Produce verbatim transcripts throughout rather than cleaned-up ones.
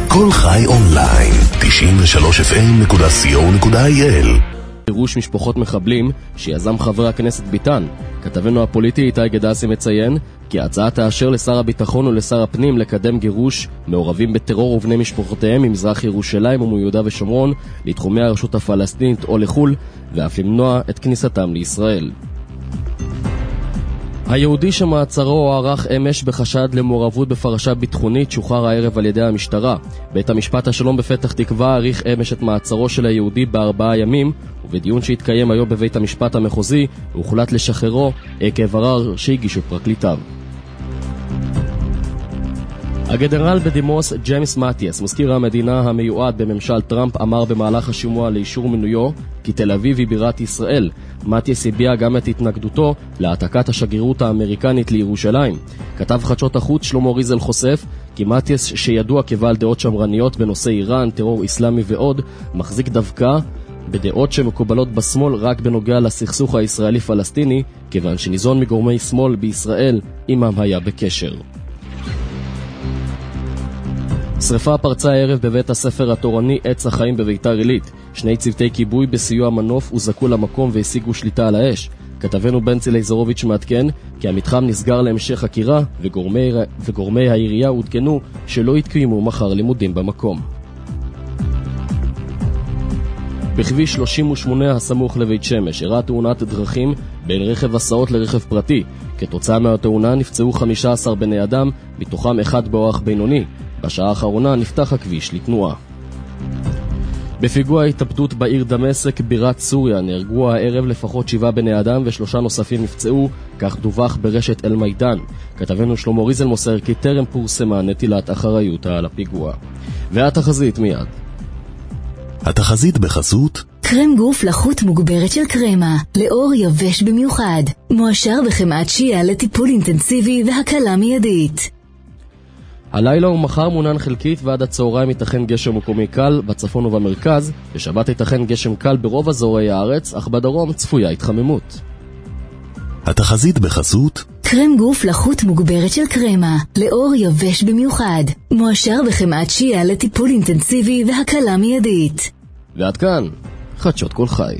כל חי אונליין, תשעים ושלוש אף אם נקודה סי או נקודה איי אל. גירוש משפחות מחבלים שיזם חבר הכנסת ביטן. כתבנו הפוליטי איתי גדסי מציין כי ההצעה תאשר לשר הביטחון ולשר הפנים לקדם גירוש מעורבים בטרור ובני משפחותיהם ממזרח ירושלים ומיהודה ושומרון לתחומי הרשות הפלסטינית או לחול, ואף למנוע את כניסתם לישראל. היהודי שמעצרו הוארך אמש בחשד למעורבות בפרשה ביטחונית שוחרר הערב על ידי המשטרה. בית המשפט השלום בפתח תקווה האריך אמש את מעצרו של היהודי בארבעה ימים, ובדיון שהתקיים היום בבית המשפט המחוזי הוחלט לשחררו עקב ערר שהגישו פרקליטיו. הגנרל בדימוס ג'יימס מתיאס, מזכיר המדינה המיועד בממשל טראמפ, אמר במהלך השימוע לאישור מינויו כי תל אביב היא בירת ישראל. מתיאס הביע גם את התנגדותו להעתקת השגרירות האמריקנית לירושלים. כתב חדשות החוץ שלמה ריזל חושף כי מתיאס, שידוע כבעל דעות שמרניות בנושא איראן, טרור איסלאמי ועוד, מחזיק דווקא בדעות שמקובלות בשמאל רק בנוגע לסכסוך הישראלי-פלסטיני, כיוון שניזון מגורמי שמאל בישראל עמם היה בקשר. שריפה פרצה הערב בבית הספר התורני עץ החיים בביתר עילית. שני צוותי כיבוי בסיוע מנוף הוזעקו למקום והשיגו שליטה על האש. כתבנו בנצי לייזרוביץ' מעדכן כי המתחם נסגר להמשך חקירה, וגורמי, וגורמי העירייה עודכנו שלא יתקיימו מחר לימודים במקום. בכביש שלושים ושמונה הסמוך לבית שמש אירעה תאונת דרכים בין רכב הסעות לרכב פרטי. כתוצאה מהתאונה נפצעו חמישה עשר בני אדם, מתוכם אחד באורח בינוני. בשעה האחרונה נפתח הכביש לתנועה. בפיגוע התאבדות בעיר דמשק בירת סוריה נהרגו הערב לפחות שבעה בני אדם ושלושה נוספים נפצעו, כך דווח ברשת אל מידן. כתבנו שלמה ריזל מוסר כי טרם פורסמה נטילת אחריות על הפיגוע. והתחזית מיד. התחזית בחסות קרם גוף לחות מוגברת של קרמה, לאור יבש במיוחד, מועשר בחמאת שיעה לטיפול אינטנסיבי והקלה מיידית. הלילה ומחר מונן חלקית ועד הצהריים ייתכן גשם מקומי קל בצפון ובמרכז, בשבת ייתכן גשם קל ברוב אזורי הארץ, אך בדרום צפויה התחממות. התחזית בחסות קרם גוף לחות מוגברת של קרמה, לאור יבש במיוחד, מועשר בחמאת שיעה לטיפול אינטנסיבי והקלה מיידית. ועד כאן חדשות כל חי.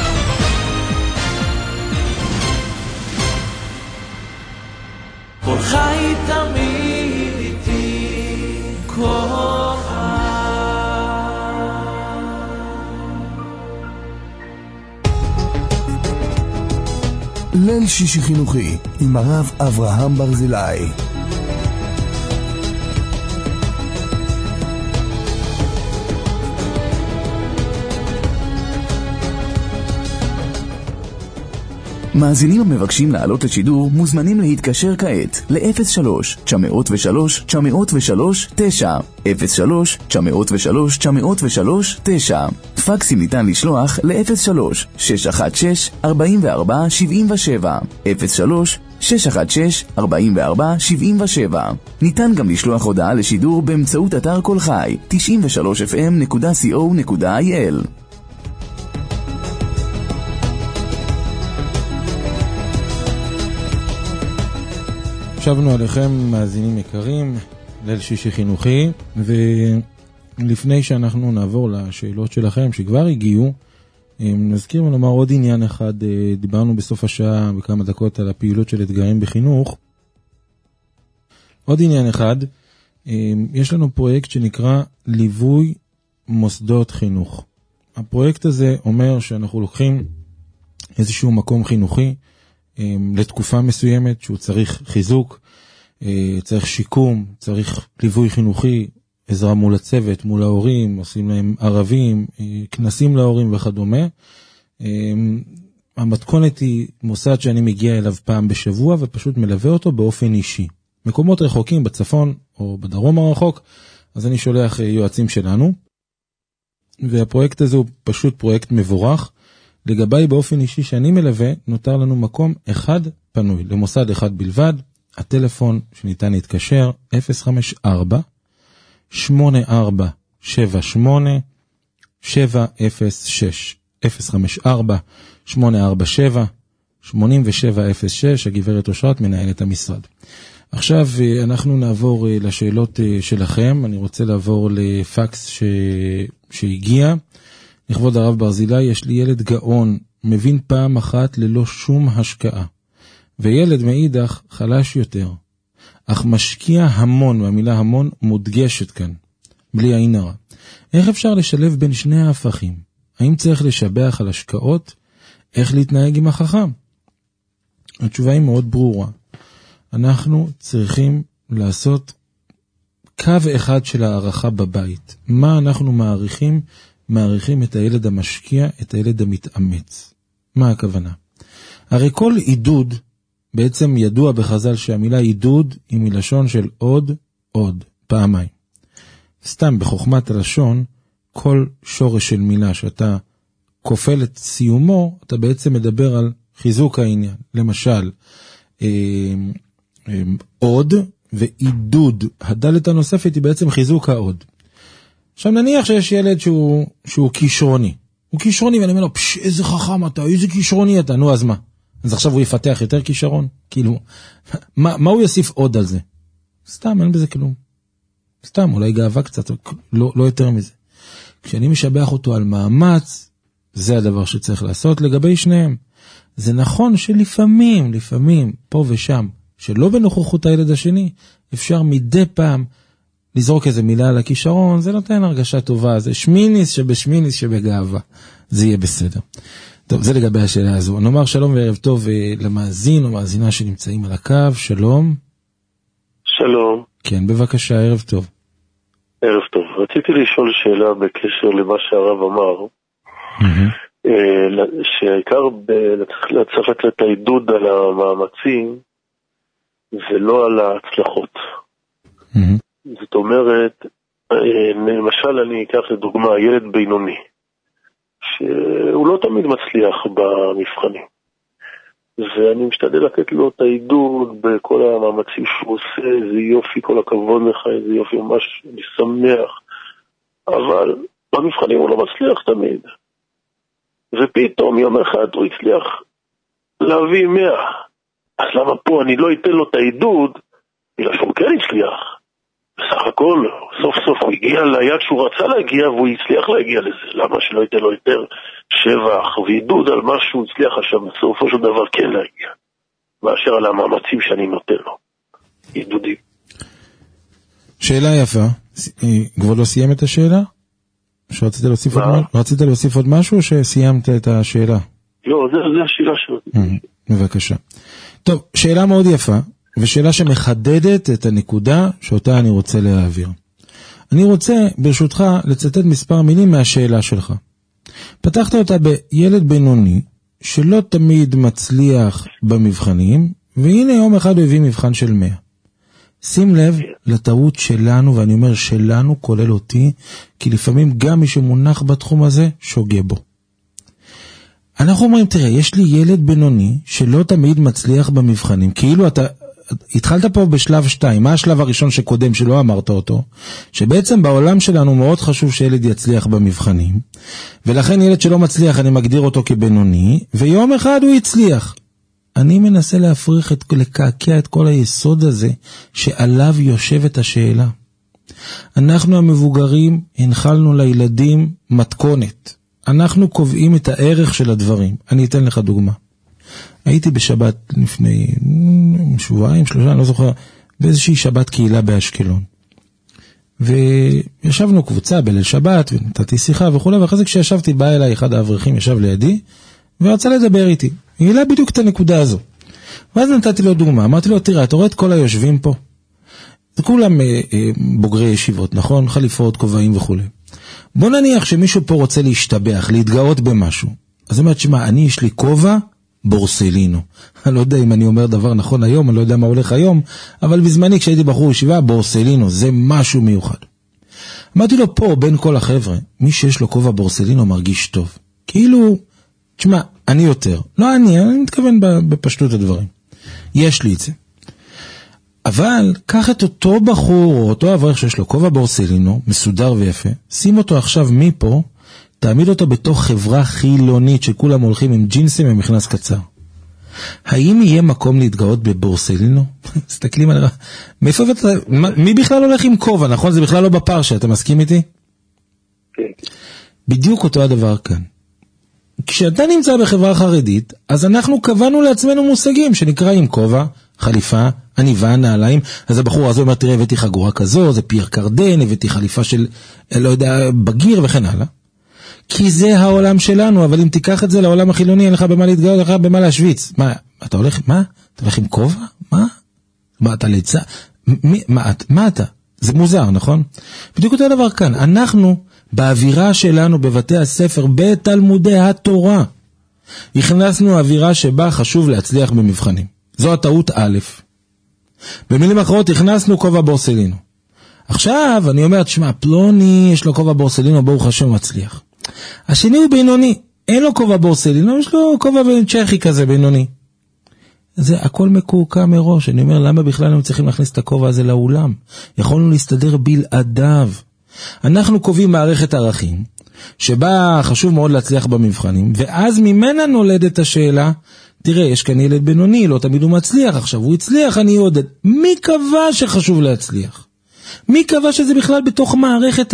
כל חי תמיד איתי, כל חי. ליל שישי חינוכי עם הרב אברהם ברזילי. מאזינים המבקשים לעלות לשידור מוזמנים להתקשר כעת ל-אפס שלוש תשע אפס שלוש תשע אפס שלוש תשע אפס שלוש תשע אפס שלוש תשע אפס שלוש תשע. פקסים ניתן לשלוח ל-אפס שלוש שש אחת שש ארבע ארבע שבע שבע אפס שלוש שש אחת שש ארבע ארבע שבע שבע. ניתן גם לשלוח הודעה לשידור באמצעות אתר כל חי תשעים ושלוש אף אם נקודה סי או נקודה איי אל. שבנו עליכם מאזינים יקרים, ליל שישי חינוכי, ולפני שאנחנו נעבור לשאלות שלכם שכבר הגיעו, נזכיר ולומר עוד עניין אחד. דיברנו בסוף השעה בכמה דקות על הפעילות של אתגרים בחינוך. עוד עניין אחד, יש לנו פרויקט שנקרא ליווי מוסדות חינוך. הפרויקט הזה אומר שאנחנו לוקחים איזשהו מקום חינוכי לתקופה מסוימת שהוא צריך חיזוק, צריך שיקום, צריך ליווי חינוכי, עזרה מול הצוות, מול ההורים, עושים להם ערבים, כנסים להורים וכדומה. המתכונת היא מוסד שאני מגיע אליו פעם בשבוע ופשוט מלווה אותו באופן אישי. מקומות רחוקים בצפון או בדרום הרחוק, אז אני שולח יועצים שלנו, והפרויקט הזה הוא פשוט פרויקט מבורך. לגבי באופן אישי שאני מלווה, נותר לנו מקום אחד פנוי, למוסד אחד בלבד. הטלפון שניתן להתקשר אפס חמש ארבע שמונה ארבע שבע שמונה שבע אפס שש אפס חמש ארבע שמונה ארבע שבע שמונה שבע אפס שש. הגברת אושרת מנהלת המשרד. עכשיו אנחנו נעבור לשאלות שלכם. אני רוצה לעבור לפקס ש... שהגיע. לכבוד הרב ברזילי, יש לי ילד גאון, מבין פעם אחת ללא שום השקעה. וילד מאידך חלש יותר, אך משקיע המון, והמילה המון מודגשת כאן, בלי עין הרע. איך אפשר לשלב בין שני ההפכים? האם צריך לשבח על השקעות? איך להתנהג עם החכם? התשובה היא מאוד ברורה. אנחנו צריכים לעשות קו אחד של הערכה בבית. מה אנחנו מעריכים? מעריכים את הילד המשקיע, את הילד המתאמץ. מה הכוונה? הרי כל עידוד, בעצם ידוע בחז"ל שהמילה עידוד היא מלשון של עוד, עוד, פעמיים. סתם בחוכמת הלשון, כל שורש של מילה שאתה כופל את סיומו, אתה בעצם מדבר על חיזוק העניין. למשל, אה, אה, עוד ועידוד. הדלת הנוספת היא בעצם חיזוק העוד. עכשיו נניח שיש ילד שהוא, שהוא כישרוני. הוא כישרוני ואני אומר לו, פש, איזה חכם אתה, איזה כישרוני אתה, נו אז מה? אז עכשיו הוא יפתח יותר כישרון? כאילו, מה, מה הוא יוסיף עוד על זה? סתם, אין בזה כלום. סתם, אולי גאווה קצת, לא, לא יותר מזה. כשאני משבח אותו על מאמץ, זה הדבר שצריך לעשות לגבי שניהם. זה נכון שלפעמים, לפעמים, פה ושם, שלא בנוכחות הילד השני, אפשר מדי פעם לזרוק איזה מילה על הכישרון, זה נותן הרגשה טובה, זה שמיניס שבשמיניס שבגאווה, זה יהיה בסדר. טוב, זה לגבי השאלה הזו. נאמר שלום וערב טוב למאזין או מאזינה שנמצאים על הקו, שלום. שלום. כן, בבקשה, ערב טוב. ערב טוב. רציתי לשאול שאלה בקשר למה שהרב אמר, שהעיקר צריך לתת את העידוד על המאמצים, ולא על ההצלחות. זאת אומרת, למשל אני אקח לדוגמה ילד בינוני, שהוא לא תמיד מצליח במבחנים, ואני משתדל לתת לו את העידוד בכל המאמצים שהוא עושה, איזה יופי, כל הכבוד לך, איזה יופי, ממש אני שמח, אבל במבחנים הוא לא מצליח תמיד, ופתאום יום אחד הוא הצליח להביא מאה, אז למה פה אני לא אתן לו את העידוד, בגלל שהוא כן הצליח, בסך הכל, סוף סוף הוא הגיע ליד שהוא רצה להגיע, והוא הצליח להגיע לזה. למה שלא ייתן לו יותר שבח ועידוד על מה שהוא הצליח עכשיו, בסופו של דבר כן להגיע, מאשר על המאמצים שאני נותן לו. עידודים. שאלה יפה. כבר לא סיים את השאלה? שרצית להוסיף עוד משהו? רצית להוסיף עוד משהו או שסיימת את השאלה? לא, זה, זה השאלה שרציתי. בבקשה. טוב, שאלה מאוד יפה. ושאלה שמחדדת את הנקודה שאותה אני רוצה להעביר. אני רוצה, ברשותך, לצטט מספר מילים מהשאלה שלך. פתחת אותה בילד בינוני, שלא תמיד מצליח במבחנים, והנה יום אחד הוא הביא מבחן של מאה. שים לב לטעות שלנו, ואני אומר שלנו, כולל אותי, כי לפעמים גם מי שמונח בתחום הזה, שוגע בו. אנחנו אומרים, תראה, יש לי ילד בינוני, שלא תמיד מצליח במבחנים, כאילו אתה... התחלת פה בשלב שתיים, מה השלב הראשון שקודם שלא אמרת אותו? שבעצם בעולם שלנו מאוד חשוב שילד יצליח במבחנים, ולכן ילד שלא מצליח אני מגדיר אותו כבינוני, ויום אחד הוא יצליח. אני מנסה להפריך, את, לקעקע את כל היסוד הזה שעליו יושבת השאלה. אנחנו המבוגרים הנחלנו לילדים מתכונת. אנחנו קובעים את הערך של הדברים. אני אתן לך דוגמה. הייתי בשבת לפני שבועיים, שלושה, אני לא זוכר, באיזושהי שבת קהילה באשקלון. וישבנו קבוצה בליל שבת, ונתתי שיחה וכו', ואחרי זה כשישבתי, בא אליי אחד האברכים, ישב לידי, ורצה לדבר איתי. היא העלה בדיוק את הנקודה הזו. ואז נתתי לו דוגמה, אמרתי לו, תראה, אתה רואה את כל היושבים פה? זה כולם אה, אה, בוגרי ישיבות, נכון? חליפות, כובעים וכו'. בוא נניח שמישהו פה רוצה להשתבח, להתגאות במשהו. אז אומרת, שמה, אני יש לי כובע, בורסלינו. אני לא יודע אם אני אומר דבר נכון היום, אני לא יודע מה הולך היום, אבל בזמני כשהייתי בחור ישיבה, בורסלינו, זה משהו מיוחד. אמרתי לו פה, בין כל החבר'ה, מי שיש לו כובע בורסלינו מרגיש טוב. כאילו, תשמע, אני יותר. לא אני, אני מתכוון בפשטות הדברים. יש לי את זה. אבל, קח את אותו בחור, או אותו אברך שיש לו כובע בורסלינו, מסודר ויפה, שים אותו עכשיו מפה, תעמיד אותו בתוך חברה חילונית שכולם הולכים עם ג'ינסים ומכנס קצר. האם יהיה מקום להתגאות בבורסלינו? תסתכלים על... מאיפה אתה... מי בכלל הולך עם כובע, נכון? זה בכלל לא בפרשה, אתה מסכים איתי? כן. בדיוק אותו הדבר כאן. כשאתה נמצא בחברה חרדית, אז אנחנו קבענו לעצמנו מושגים שנקרא עם כובע, חליפה, עניבה, נעליים. אז הבחור הזה אומר, תראה, הבאתי חגורה כזו, זה פייר קרדן, הבאתי חליפה של, לא יודע, בגיר וכן הלאה. כי זה העולם שלנו, אבל אם תיקח את זה לעולם החילוני, אין לך במה להתגאות, אין לך במה להשוויץ. מה, אתה הולך, מה? אתה הולך עם כובע? מה? מה, אתה ליצה? מי, מה, מה אתה? זה מוזר, נכון? בדיוק אותו דבר כאן. אנחנו, באווירה שלנו, בבתי הספר, בתלמודי התורה, הכנסנו אווירה שבה חשוב להצליח במבחנים. זו הטעות א'. במילים אחרות, הכנסנו כובע בורסלינו. עכשיו, אני אומר, תשמע, פלוני, יש לו כובע בורסלינו, ברוך השם מצליח. השני הוא בינוני, אין לו כובע בורסלינו, יש לו כובע צ'כי כזה בינוני. זה הכל מקורקע מראש. אני אומר, למה בכלל הם צריכים להכניס את הכובע הזה לאולם? יכולנו להסתדר בלעדיו. אנחנו קובעים מערכת ערכים, שבה חשוב מאוד להצליח במבחנים, ואז ממנה נולדת השאלה, תראה, יש כאן ילד בינוני, לא תמיד הוא מצליח, עכשיו הוא הצליח, אני עודד. מי קבע שחשוב להצליח? מי קבע שזה בכלל בתוך מערכת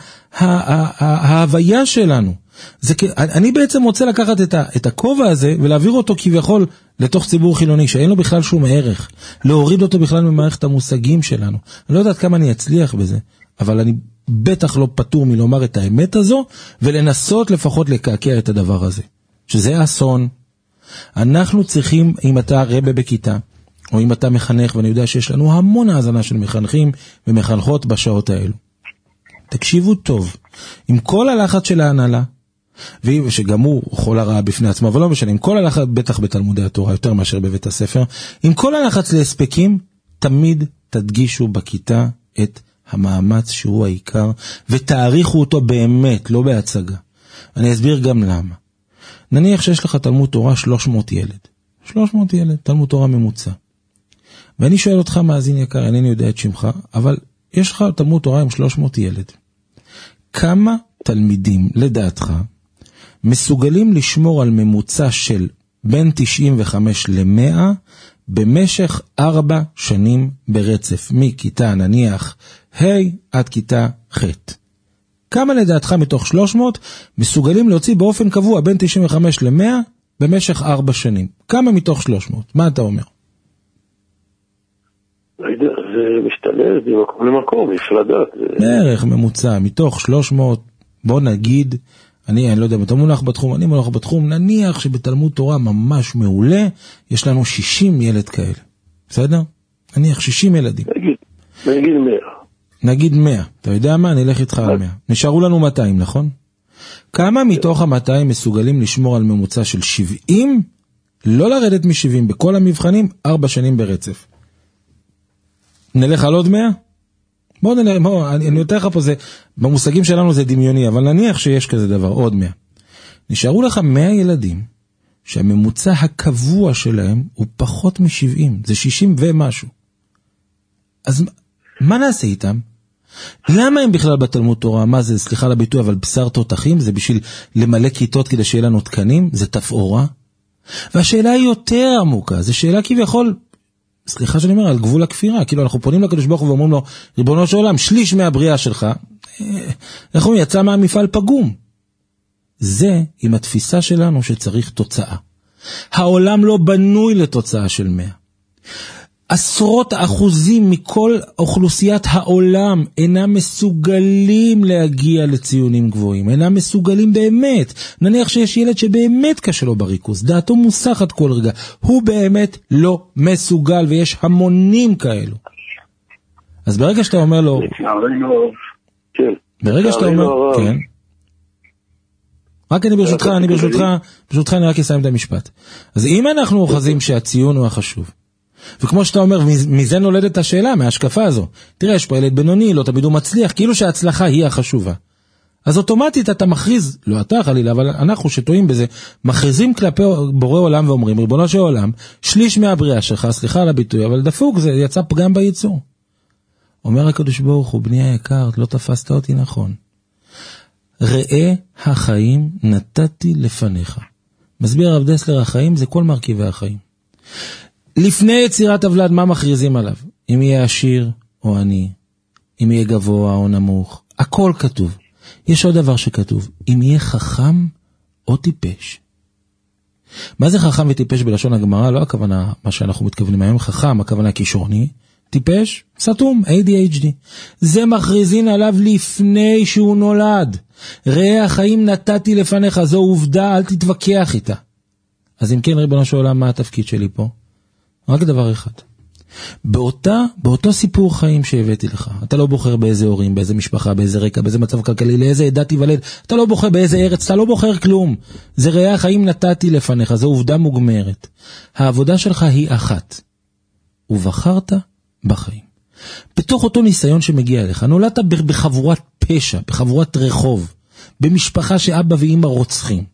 ההוויה שלנו? אני בעצם רוצה לקחת את הכובע הזה ולהעביר אותו כביכול לתוך ציבור חילוני שאין לו בכלל שום ערך, להוריד אותו בכלל ממערכת המושגים שלנו. אני לא יודעת כמה אני אצליח בזה, אבל אני בטח לא פטור מלומר את האמת הזו ולנסות לפחות לקעקע את הדבר הזה, שזה אסון. אנחנו צריכים, אם אתה רבא בכיתה או אם אתה מחנך, ואני יודע שיש לנו המון האזנה של מחנכים ומחנכות בשעות האלו, תקשיבו טוב, עם כל הלחץ של ההנהלה, ושגם הוא חול הרעה בפני עצמו, אבל לא משנה, עם כל הלחץ, בטח בתלמודי התורה, יותר מאשר בבית הספר, עם כל הלחץ להספקים, תמיד תדגישו בכיתה את המאמץ שהוא העיקר, ותאריכו אותו באמת, לא בהצגה. אני אסביר גם למה. נניח שיש לך תלמוד תורה שלוש מאות ילד. שלוש מאות ילד, תלמוד תורה ממוצע. ואני שואל אותך, מאזין יקר, אינני יודע את שמך, אבל יש לך תלמוד תורה עם שלוש מאות ילד. כמה תלמידים, לדעתך, מסוגלים לשמור על ממוצע של בין תשעים וחמש ל-מאה במשך ארבע שנים ברצף, מכיתה נניח ה' עד כיתה ח'? כמה לדעתך מתוך שלוש מאות מסוגלים להוציא באופן קבוע בין תשעים וחמש ל-מאה במשך ארבע שנים? כמה מתוך שלוש מאות? מה אתה אומר? לא יודע, זה משתלב ממקום למקום, מפלדות. בערך ממוצע, מתוך שלוש מאות, בוא נגיד, אני, אני לא יודע, אתה מונח בתחום, אני מונח בתחום, נניח שבתלמוד תורה ממש מעולה, יש לנו שישים ילד כאלה. בסדר? נניח שישים ילדים. נגיד, נגיד מאה. נגיד מאה. אתה יודע מה? אני אלך איתך על מאה. נשארו לנו מאתיים, נכון? כמה מתוך ה-מאתיים מסוגלים לשמור על ממוצע של שבעים, לא לרדת מ-שבעים בכל המבחנים, ארבע שנים ברצף? נלך על עוד מאה? בוא נלך, בוא, אני, אני יותר לך פה, זה, במושגים שלנו זה דמיוני, אבל נניח שיש כזה דבר, עוד מאה. נשארו לך מאה ילדים, שהממוצע הקבוע שלהם הוא פחות מ-שבעים, זה שישים ומשהו. אז מה נעשה איתם? למה הם בכלל בתלמוד תורה? מה זה, סליחה לביטוי, אבל בשר תותחים? זה בשביל למלא כיתות כדי שיהיה לנו תקנים? זה תפאורה? והשאלה היא יותר עמוקה, זה שאלה כביכול, סליחה שאני אומר, על גבול הכפירה, כאילו אנחנו פונים לקדוש ברוך הוא ואומרים לו, ריבונו של עולם, שליש מהבריאה שלך, איך הוא יצא מהמפעל פגום? זה עם התפיסה שלנו שצריך תוצאה. העולם לא בנוי לתוצאה של מאה. עשרות אחוזים מכל אוכלוסיית העולם אינם מסוגלים להגיע לציונים גבוהים, אינם מסוגלים באמת. נניח שיש ילד שבאמת קשה לו בריכוז, דעתו מוסחת כל רגע, הוא באמת לא מסוגל, ויש המונים כאלו. אז ברגע שאתה אומר לו, ברגע שאתה אומר, כן, רק אני ברשותך, אני ברשותך, ברשותך אני רק אסיים את המשפט. אז אם אנחנו אוחזים שהציון הוא החשוב, וכמו שאתה אומר, מזה נולדת השאלה, מההשקפה הזו. תראה, יש פה ילד בינוני, לא תמיד הוא מצליח, כאילו שההצלחה היא החשובה. אז אוטומטית אתה מכריז, לא אתה חלילה, אבל אנחנו שטועים בזה, מכריזים כלפי בורא עולם ואומרים, ריבונו של עולם, שליש מהבריאה שלך, סליחה על הביטוי, אבל דפוק, זה יצא פגם בייצור. אומר הקדוש ברוך הוא, בני היקר, לא תפסת אותי נכון. ראה החיים נתתי לפניך. מסביר הרב דסלר, החיים זה כל מרכיבי החיים. לפני יצירת הוולד, מה מכריזים עליו? אם יהיה עשיר או עני, אם יהיה גבוה או נמוך, הכל כתוב. יש עוד דבר שכתוב, אם יהיה חכם או טיפש. מה זה חכם וטיפש בלשון הגמרא? לא הכוונה מה שאנחנו מתכוונים היום, חכם, הכוונה כישרוני, טיפש, סתום, איי די אייץ' די. זה מכריזין עליו לפני שהוא נולד. ראה החיים נתתי לפניך, זו עובדה, אל תתווכח איתה. אז אם כן, ריבונו של עולם, מה התפקיד שלי פה? רק דבר אחד. באותה, באותו סיפור חיים שהבאתי לך, אתה לא בוחר באיזה הורים, באיזה משפחה, באיזה רקע, באיזה מצב כלכלי, לאיזה עדה תיוולד, אתה לא בוחר באיזה ארץ, אתה לא בוחר כלום. זה ראה החיים נתתי לפניך, זו עובדה מוגמרת. העבודה שלך היא אחת. ובחרת בחיים. בתוך אותו ניסיון שמגיע אליך, נולדת בחבורת פשע, בחבורת רחוב, במשפחה שאבא ואמא רוצחים.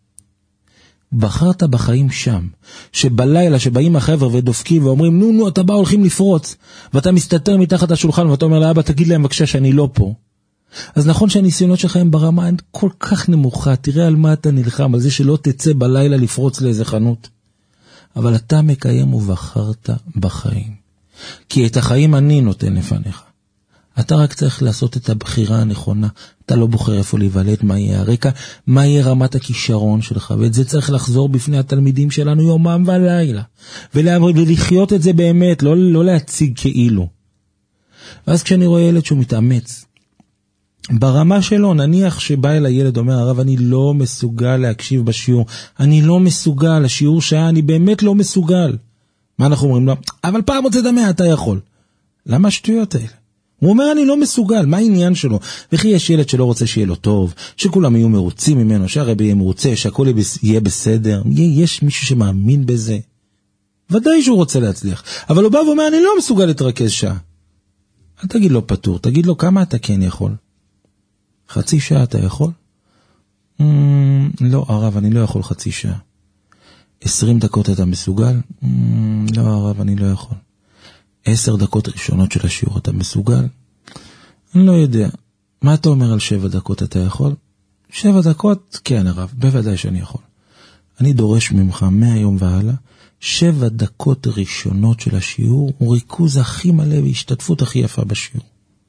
בחרת בחיים שם, שבלילה שבאים החבר'ה ודופקים ואומרים, נו נו, אתה בא הולכים לפרוץ, ואתה מסתתר מתחת השולחן, ואתה אומר לאבא, תגיד להם בבקשה שאני לא פה. אז נכון שהניסיונות שלך הם ברמה הן כל כך נמוכה, תראה על מה אתה נלחם, על זה שלא תצא בלילה לפרוץ לאיזה חנות. אבל אתה מקיים ובחרת בחיים. כי את החיים אני נותן לפניך. אתה רק צריך לעשות את הבחירה הנכונה. אתה לא בוחר איפה להיוולד, מה יהיה הרקע, מה יהיה רמת הכישרון שלך, ואת זה צריך לחזור בפני התלמידים שלנו יומם ולילה, ולחיות את זה באמת, לא, לא להציג כאילו. ואז כשאני רואה ילד שהוא מתאמץ, ברמה שלו, נניח שבא אל הילד, אומר הרב, אני לא מסוגל להקשיב בשיעור, אני לא מסוגל, השיעור שעה, אני באמת לא מסוגל. מה אנחנו אומרים לו? אבל פעם רוצה דמה, אתה יכול. למה השטויות האלה? הוא אומר, אני לא מסוגל, מה העניין שלו? וכי יש ילד שלא רוצה שיהיה לו טוב, שכולם יהיו מרוצים ממנו, שהרבי יהיה מרוצה, שהכל יהיה בסדר. יש מישהו שמאמין בזה? ודאי שהוא רוצה להצליח. אבל הוא בא ואומר, אני לא מסוגל להתרכז שעה. אל תגיד לו פטור, תגיד לו כמה אתה כן יכול. חצי שעה אתה יכול? Mm, לא, הרב, אני לא יכול חצי שעה. עשרים דקות אתה מסוגל? Mm, לא, הרב, אני לא יכול. עשר דקות ראשונות של השיעור אתה מסוגל? אני לא יודע. מה אתה אומר על שבע דקות אתה יכול? שבע דקות? כן, הרב, בוודאי שאני יכול. אני דורש ממך מהיום והלאה, שבע דקות ראשונות של השיעור, הוא ריכוז הכי מלא והשתתפות הכי יפה בשיעור.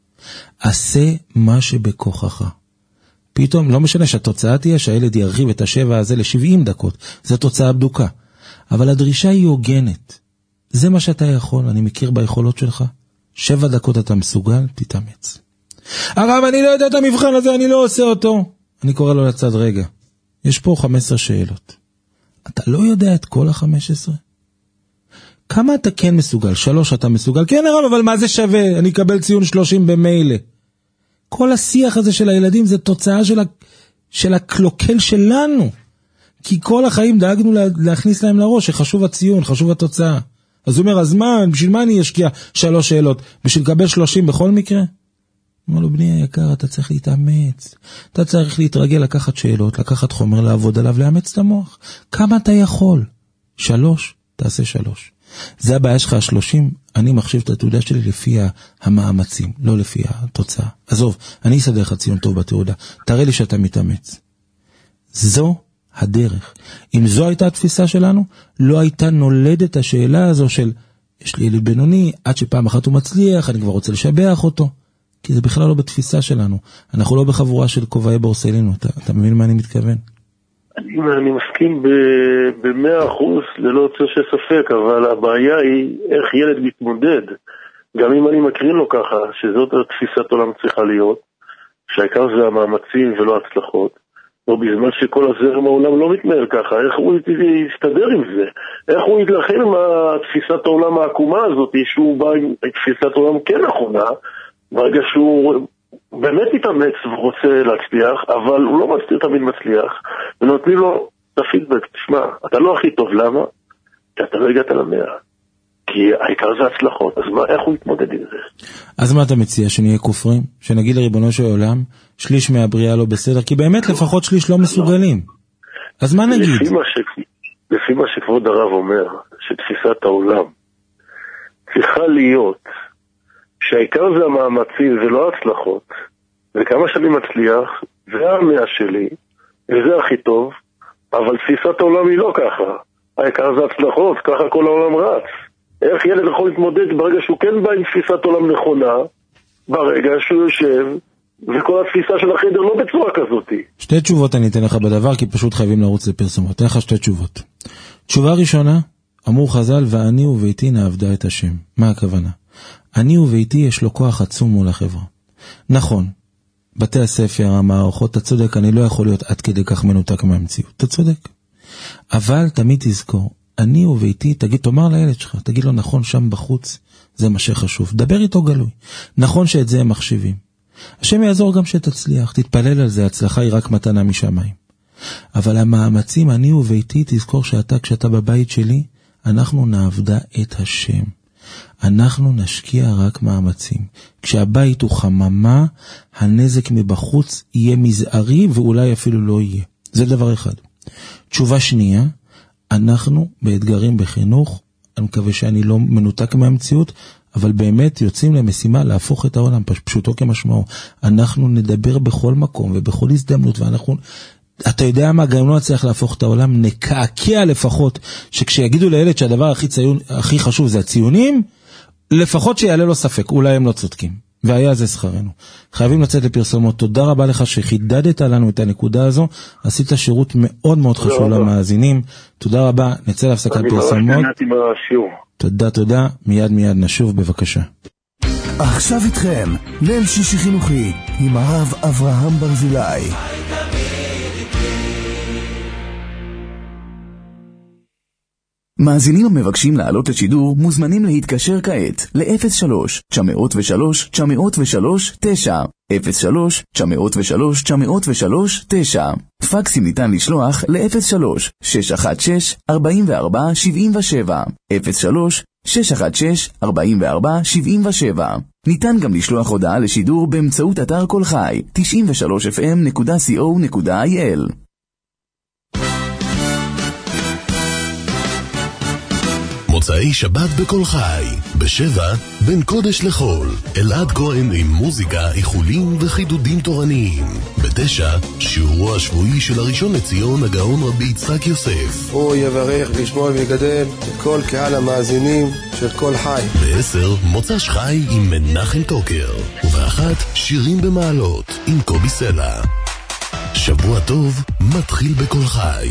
עשה מה שבכוחך. פתאום, לא משנה שהתוצאה תהיה שהילד ירחיב את השבע הזה ל-שבעים דקות. זו תוצאה בדוקה. אבל הדרישה היא הוגנת. זה מה שאתה יכול, אני מכיר ביכולות שלך. שבע דקות אתה מסוגל, תתאמץ. הרב, אני לא יודע את המבחן הזה, אני לא עושה אותו. אני קורא לו לצד, רגע. יש פה חמש עשרה שאלות. אתה לא יודע את כל ה-חמש עשרה? כמה אתה כן מסוגל? שלוש אתה מסוגל? כן, הרב, אבל מה זה שווה? אני אקבל ציון שלושים במיילה. כל השיח הזה של הילדים זה תוצאה של, ה... של הקלוקל שלנו. כי כל החיים דאגנו לה... להכניס להם לראש שחשוב הציון, חשוב התוצאה. אז הוא אומר, אז מה, בשביל מה אני אשקיע שלוש שאלות? בשביל לקבל שלושים בכל מקרה? אומר לו, בני היקר, אתה צריך להתאמץ. אתה צריך להתרגל לקחת שאלות, לקחת חומר, לעבוד עליו, לאמץ את המוח. כמה אתה יכול? שלוש, תעשה שלוש. זה הבעיה שלך, השלושים, אני מחשיב את התעודה שלי לפי המאמצים, לא לפי התוצאה. עזוב, אני אסדר לך ציון טוב בתעודה. תראה לי שאתה מתאמץ. זו הדרך. אם זו הייתה התפיסה שלנו, לא הייתה נולדת השאלה הזו של, יש לי ילד בינוני, עד שפעם אחת הוא מצליח, אני כבר רוצה לשבח אותו. כי זה בכלל לא בתפיסה שלנו. אנחנו לא בחבורה של כובעי בורסלינו. אתה, אתה מבין מה אני מתכוון? אני, אני מסכים ב-מאה אחוז ללא יוצא של ספק, אבל הבעיה היא איך ילד מתמודד. גם אם אני מקרין לו ככה, שזאת התפיסת עולם צריכה להיות, שהעיקר זה המאמצים ולא הצלחות, או בזמן שכל הזרם העולם לא מתנהל ככה, איך הוא יסתדר עם זה? איך הוא יתלחם עם התפיסת העולם העקומה הזאת, שהוא בא עם תפיסת עולם כן נכונה, ברגע שהוא באמת מתאמץ ורוצה להצליח, אבל הוא לא מצליח, תמיד מצליח, ונותנים לו את הפידבק, תשמע, אתה לא הכי טוב, למה? כי אתה לא הגעת למאה. כי העיקר זה הצלחות, אז מה, איך הוא יתמודד עם זה? אז מה אתה מציע, שנהיה כופרים? שנגיד לריבונו של עולם, שליש מהבריאה לא בסדר, כי באמת לפחות שליש לא מסוגלים. אז מה נגיד? לפי מה, ש... לפי מה שכבוד הרב אומר, שתפיסת העולם צריכה להיות שהעיקר זה המאמצים ולא הצלחות, וכמה שאני מצליח, זה המאה שלי, וזה הכי טוב, אבל תפיסת העולם היא לא ככה. העיקר זה הצלחות, ככה כל העולם רץ. איך ילד יכול להתמודד ברגע שהוא כן בא עם תפיסת עולם נכונה, ברגע שהוא יושב, וכל התפיסה של החדר לא בצורה כזאת. שתי תשובות אני אתן לך בדבר, כי פשוט חייבים לרוץ לפרסומות. אתן לך שתי תשובות. תשובה ראשונה, אמרו חז"ל, ואני וביתי נעבדה את השם. מה הכוונה? אני וביתי יש לו כוח עצום מול החברה. נכון, בתי הספר, המערכות, אתה צודק, אני לא יכול להיות עד כדי כך מנותק מהמציאות. אתה צודק. אבל תמיד תזכור, אני וביתי, תגיד, תאמר לילד שלך, תגיד לו, נכון, שם בחוץ, זה מה שחשוב. דבר איתו גלוי. נכון שאת זה הם מחשיבים. השם יעזור גם שתצליח, תתפלל על זה, הצלחה היא רק מתנה משמיים. אבל המאמצים, אני וביתי, תזכור שאתה, כשאתה בבית שלי, אנחנו נעבדה את השם. אנחנו נשקיע רק מאמצים. כשהבית הוא חממה, הנזק מבחוץ יהיה מזערי ואולי אפילו לא יהיה. זה דבר אחד. תשובה שנייה, אנחנו באתגרים בחינוך, אני מקווה שאני לא מנותק מהמציאות, אבל באמת יוצאים למשימה להפוך את העולם, פשוטו כמשמעו. אנחנו נדבר בכל מקום ובכל הזדמנות, ואנחנו, אתה יודע מה, גם לא נצליח להפוך את העולם, נקעקע לפחות, שכשיגידו לילד שהדבר הכי, ציון, הכי חשוב זה הציונים, לפחות שיעלה לו ספק, אולי הם לא צודקים. והיה זה שכרנו. חייבים לצאת לפרסומות. תודה רבה לך שחידדת לנו את הנקודה הזו. עשית שירות מאוד מאוד חשוב למאזינים. תודה רבה. נצא להפסקת פרסומות. תודה, תודה. מיד מיד נשוב, בבקשה. עכשיו איתכם, ליל שישי חינוכי, עם הרב אברהם ברזילי. מאזינים המבקשים לעלות לשידור מוזמנים להתקשר כעת ל-אפס שלוש תשע אפס שלוש תשע אפס שלוש תשע אפס שלוש תשע אפס שלוש תשע אפס שלוש תשע. פקסים ניתן לשלוח ל-אפס שלוש שש אחת שש ארבע ארבע שבע שבע אפס שלוש שש אחת שש ארבע ארבע שבע שבע. ניתן גם לשלוח הודעה לשידור באמצעות אתר כל חי תשעים ושלוש אף אם נקודה סי או נקודה איי אל. מוצאי שבת בכל חי, בשבע, בין קודש לחול, אלעד כהן עם מוזיקה, איחולים וחידודים תורניים. בתשע, שיעורו השבועי של הראשון לציון הגאון רבי יצחק יוסף. הוא יברך וישמור ויגדל את כל קהל המאזינים של כל חי. בעשר, מוצ"ש חי עם מנחם טוקר. ובאחת, שירים במעלות עם קובי סלע. שבוע טוב מתחיל בכל חי.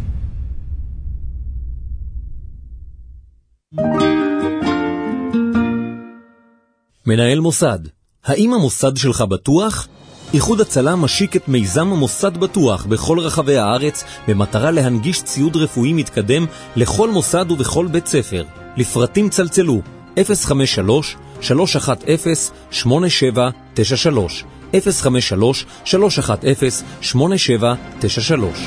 מנהל מוסד, האם המוסד שלך בטוח? איחוד הצלה משיק את מיזם המוסד בטוח בכל רחבי הארץ במטרה להנגיש ציוד רפואי מתקדם לכל מוסד ובכל בית ספר. לפרטים צלצלו אפס חמש שלוש שלוש אחת אפס שמונה שבע תשע שלוש אפס חמש שלוש שלוש אחת אפס שמונה שבע תשע שלוש.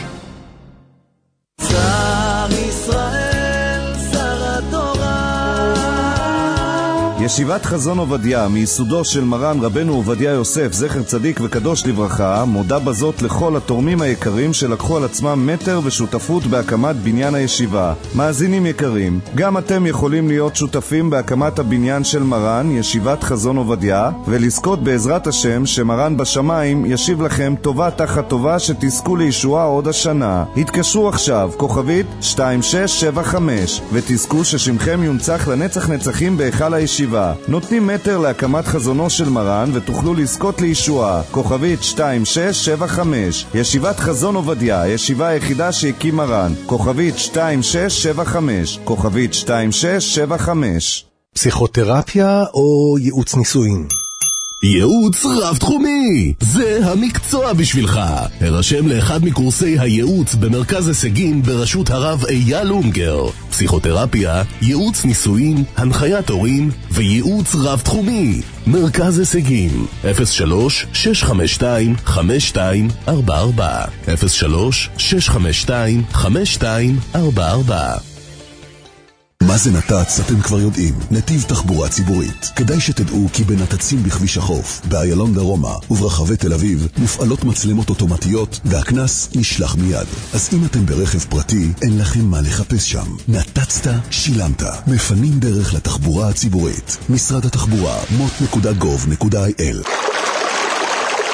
ישיבת חזון עובדיה, מיסודו של מרן רבנו עובדיה יוסף, זכר צדיק וקדוש לברכה, מודה בזאת לכל התורמים היקרים שלקחו על עצמם מטר ושותפות בהקמת בניין הישיבה. מאזינים יקרים, גם אתם יכולים להיות שותפים בהקמת הבניין של מרן, ישיבת חזון עובדיה, ולזכות בעזרת השם שמרן בשמיים ישיב לכם טובה תחת טובה שתזכו לישועה עוד השנה. התקשרו עכשיו, כוכבית שתיים שש שבע חמש, ותזכו ששמכם יונצח לנצח נצחים בהיכל הישיבה. נותנים מטר להקמת חזונו של מרן ותוכלו לזכות לישועה. כוכבית שתיים שש שבע חמש, ישיבת חזון עובדיה, הישיבה היחידה שהקים מרן. כוכבית שתיים שש שבע חמש, כוכבית שתיים שש שבע חמש. פסיכותרפיה או ייעוץ נישואין? ייעוץ רב תחומי, זה המקצוע בשבילך. הרשם לאחד מקורסי הייעוץ במרכז הישגים בראשות הרב אייל אונגר. פסיכותרפיה, ייעוץ נישואין, הנחיית הורים וייעוץ רב תחומי. מרכז הישגים אפס שלוש שש חמש שתיים חמש שתיים ארבע ארבע אפס שלוש שש חמש שתיים חמש שתיים ארבע ארבע. מה זה נת"צ אתם כבר יודעים, נתיב תחבורה ציבורית. כדאי שתדעו כי בנת"צים בכביש החוף, באיילון דרומה וברחבי תל אביב מופעלות מצלמות אוטומטיות והכנס נשלח מיד. אז אם אתם ברכב פרטי, אין לכם מה לחפש שם. נת"צת, שילמת. מפנים דרך לתחבורה הציבורית. משרד התחבורה, מוט נקודה גוב נקודה איי אל.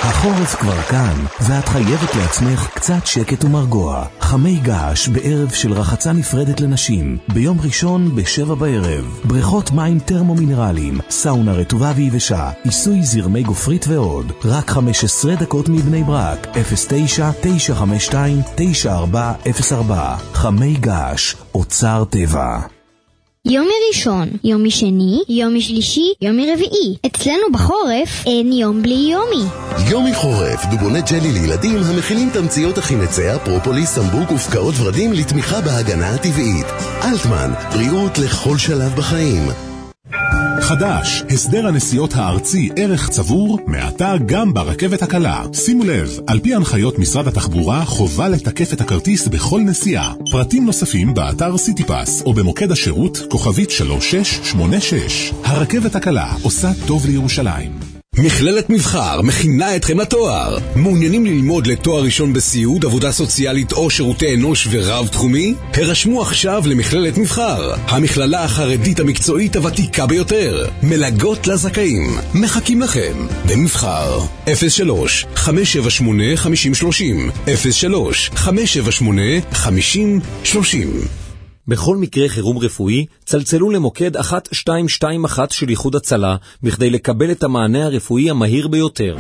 החורף כבר כאן, ואת חייבת לעצמך קצת שקט ומרגוע. חמי געש בערב של רחצה נפרדת לנשים, ביום ראשון בשבע בערב. בריכות מים טרמומינרליים, סאונה רטובה ויבשה, עיסוי זרמי גופרית ועוד. רק חמש עשרה דקות מבני ברק, אפס תשע תשע חמש שתיים תשע ארבע אפס ארבע. חמי געש, אוצר טבע. יום ראשון, יום שני, יום שלישי, יום רביעי. אצלנו בחורף אין יום בלי יומי. יומי חורף, דובוני ג'לי לילדים המכילים תמציות החינציה, פרופוליס, סמבוק ופקעות ורדים לתמיכה בהגנה הטבעית. אלטמן, בריאות לכל שלב בחיים. חדש, הסדר הנסיעות הארצי ערך צבור, מעתה גם ברכבת הקלה. שימו לב, על פי הנחיות משרד התחבורה, חובה לתקף את הכרטיס בכל נסיעה. פרטים נוספים באתר סיטיפס או במוקד השירות כוכבית שלוש שש שמונה שש. הרכבת הקלה עושה טוב לירושלים. מכללת מבחר מכינה אתכם לתואר. מעוניינים ללמוד לתואר ראשון בסיעוד, עבודה סוציאלית או שירותי אנוש ורב תחומי? הרשמו עכשיו למכללת מבחר, המכללה החרדית המקצועית הוותיקה ביותר. מלגות לזכאים, מחכים לכם במבחר. אפס שלוש חמש שבע שמונה חמש שלוש אפס אפס שלוש חמש שבע שמונה חמש שלוש. בכל מקרה חירום רפואי, צלצלו למוקד אחת שתיים שתיים אחת של איחוד הצלה, בכדי לקבל את המענה הרפואי המהיר ביותר.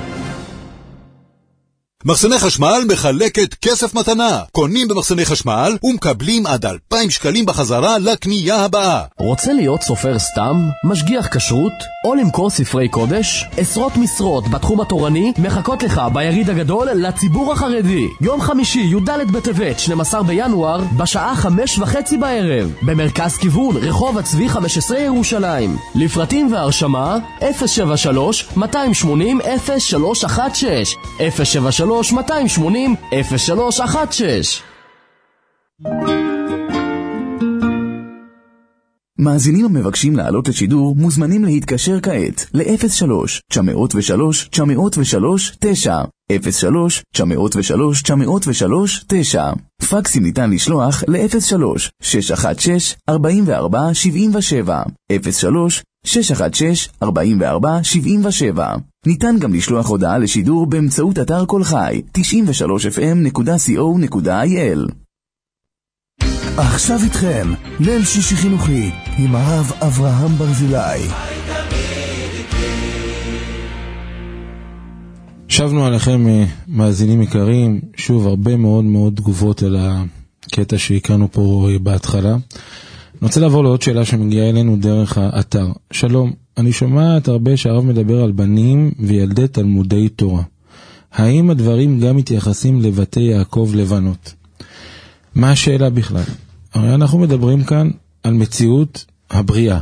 מחסני חשמל מחלקת כסף מתנה. קונים במחסני חשמל ומקבלים עד אלפיים שקלים בחזרה לקנייה הבאה. רוצה להיות סופר סתם? משגיח כשרות? או למכור ספרי קודש? עשרות משרות בתחום התורני מחכות לך ביריד הגדול לציבור החרדי. יום חמישי, י"ד בטבת, שנים עשר בינואר, בשעה חמש וחצי בערב. במרכז כיוון, רחוב הצבי חמש עשרה ירושלים. לפרטים והרשמה, אפס שבע שלוש שתיים שמונים אפס שלוש אחת שש אפס שבע שלוש שתיים שמונים אפס שלוש אחת שש. מאזינים המבקשים לעלות לשידור מוזמנים להתקשר כעת ל-אפס שלוש תשע אפס שלוש תשע אפס שלוש תשע אפס שלוש תשע אפס שלוש תשע אפס שלוש תשע. פקסים ניתן לשלוח ל-אפס שלוש שש אחת שש ארבע ארבע שבע שבע אפס שלוש שש אחת שש ארבע ארבע שבע שבע. ניתן גם לשלוח הודעה לשידור באמצעות אתר כל חי תשעים ושלוש אף אם נקודה סי או נקודה איי אל. עכשיו איתכם ליל שישי חינוכי עם הרב אברהם ברזילי. שבנו עליכם מאזינים יקרים, שוב הרבה מאוד מאוד תגובות על הקטע שהקראנו פה בהתחלה. אני רוצה לעבור לעוד שאלה שמגיעה אלינו דרך האתר. שלום, אני שומעת הרבה שהרב מדבר על בנים וילדי תלמודי תורה. האם הדברים גם מתייחסים לבתי יעקב לבנות? מה השאלה בכלל? הרי אנחנו מדברים כאן על מציאות הבריאה.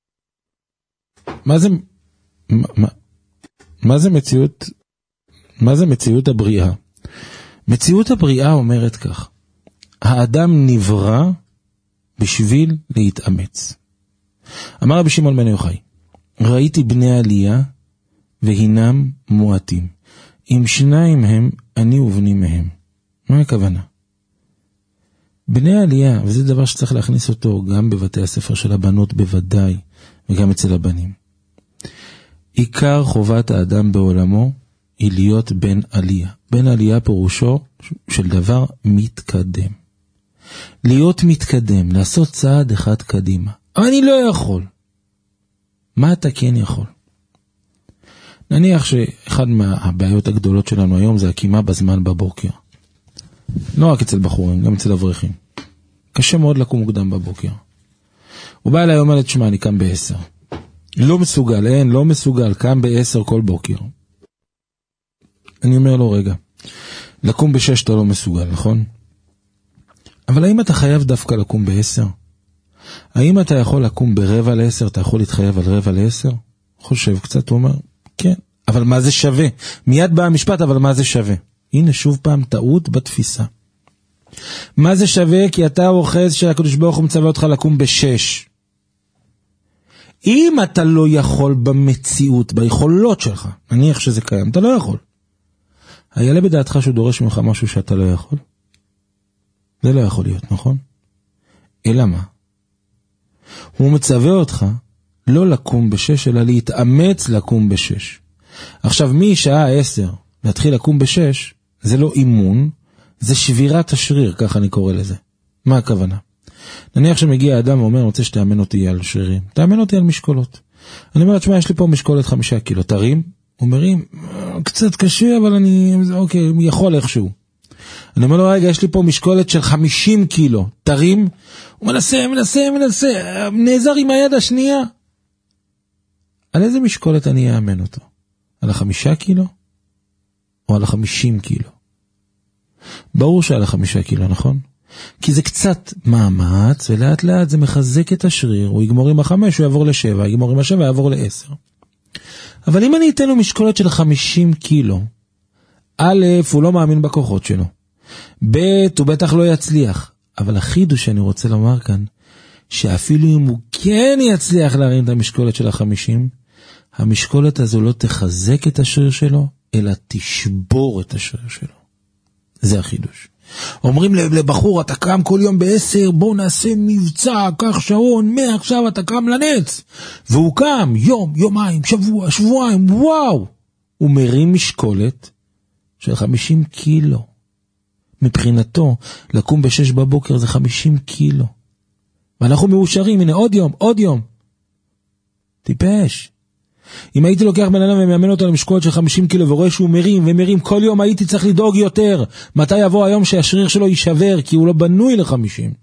מה זה, מה, מה זה מציאות, מה זה מציאות הבריאה? מציאות הבריאה אומרת כך, האדם נברא בשביל להתאמץ. אמר רבי שמעון בן יוחאי, ראיתי בני עלייה והינם מועטים. אם שניים הם, אני ובני מהם. מה הכוונה? בני עלייה, וזה דבר שצריך להכניס אותו גם בבתי הספר של הבנות בוודאי, וגם אצל הבנים. עיקר חובת האדם בעולמו היא להיות בן עלייה. בן עלייה פירושו של דבר מתקדם. להיות מתקדם, לעשות צעד אחד קדימה. אבל אני לא יכול. מה אתה כן יכול? נניח שאחד מהבעיות הגדולות שלנו היום זה הקימה בזמן בבוקר. לא רק אצל בחורים, גם אצל אברכים. קשה מאוד לקום מוקדם בבוקר. הוא בא אליי ואומר לי, תשמע, אני קם בעשר. לא מסוגל, אין, לא מסוגל, קם בעשר כל בוקר. אני אומר לו, רגע, לקום בשש אתה לא מסוגל, נכון? אבל האם אתה חייב דווקא לקום בעשר? האם אתה יכול לקום ברבע לעשר? אתה יכול להתחייב על רבע לעשר? חושב קצת, הוא אומר, כן. אבל מה זה שווה? מיד בא המשפט, אבל מה זה שווה? הנה שוב פעם טעות בתפיסה. מה זה שווה? כי אתה אוחז שהקדוש ברוך הוא מצווה אותך לקום בשש. אם אתה לא יכול במציאות, ביכולות שלך, נניח שזה קיים, אתה לא יכול. היעלה בדעתך שהוא דורש ממך משהו שאתה לא יכול? זה לא יכול להיות, נכון? אלא מה? הוא מצווה אותך לא לקום בשש, אלא להתאמץ לקום בשש. עכשיו, משעה עשר להתחיל לקום בשש, זה לא אימון, זה שבירת השריר, ככה אני קורא לזה. מה הכוונה? נניח שמגיע האדם ואומר, אני רוצה שתאמן אותי על שרירים. תאמן אותי על משקולות. אני אומר, תשמע, יש לי פה משקולת חמישה קילו, תרים? הוא מרים, קצת קשה, אבל אני, אוקיי, יכול איכשהו. אני אומר לו, רגע, יש לי פה משקולת של חמישים קילו, תרים? הוא מנסה, מנסה, מנסה, נעזר עם היד השנייה. על איזה משקולת אני אאמן אותו? על החמישה קילו? או על החמישים קילו? ברור שעל החמישה קילו, נכון? כי זה קצת מאמץ, ולאט לאט זה מחזק את השריר, הוא יגמור עם החמש, הוא יעבור לשבע, יגמור עם השבע, יעבור לעשר. אבל אם אני אתן לו משקולת של חמישים קילו, א', הוא לא מאמין בכוחות שלו. ב', הוא בטח לא יצליח. אבל החידוש שאני רוצה לומר כאן, שאפילו אם הוא כן יצליח להרים את המשקולת של החמישים, המשקולת הזו לא תחזק את השריר שלו, אלא תשבור את השריר שלו. זה החידוש. אומרים לבחור, אתה קם כל יום בעשר, בוא נעשה מבצע, קח שעון, מעכשיו אתה קם לנץ. והוא קם יום, יומיים, שבוע, שבועיים, וואו. הוא מרים משקולת של חמישים קילו. מבחינתו, לקום בשש בבוקר זה חמישים קילו. ואנחנו מאושרים, הנה עוד יום, עוד יום. טיפש. אם הייתי לוקח בן אדם ומאמן אותו למשקולת של חמישים קילו ורואה שהוא מרים ומרים כל יום, הייתי צריך לדאוג יותר. מתי יבוא היום שהשריר שלו יישבר כי הוא לא בנוי ל-חמישים?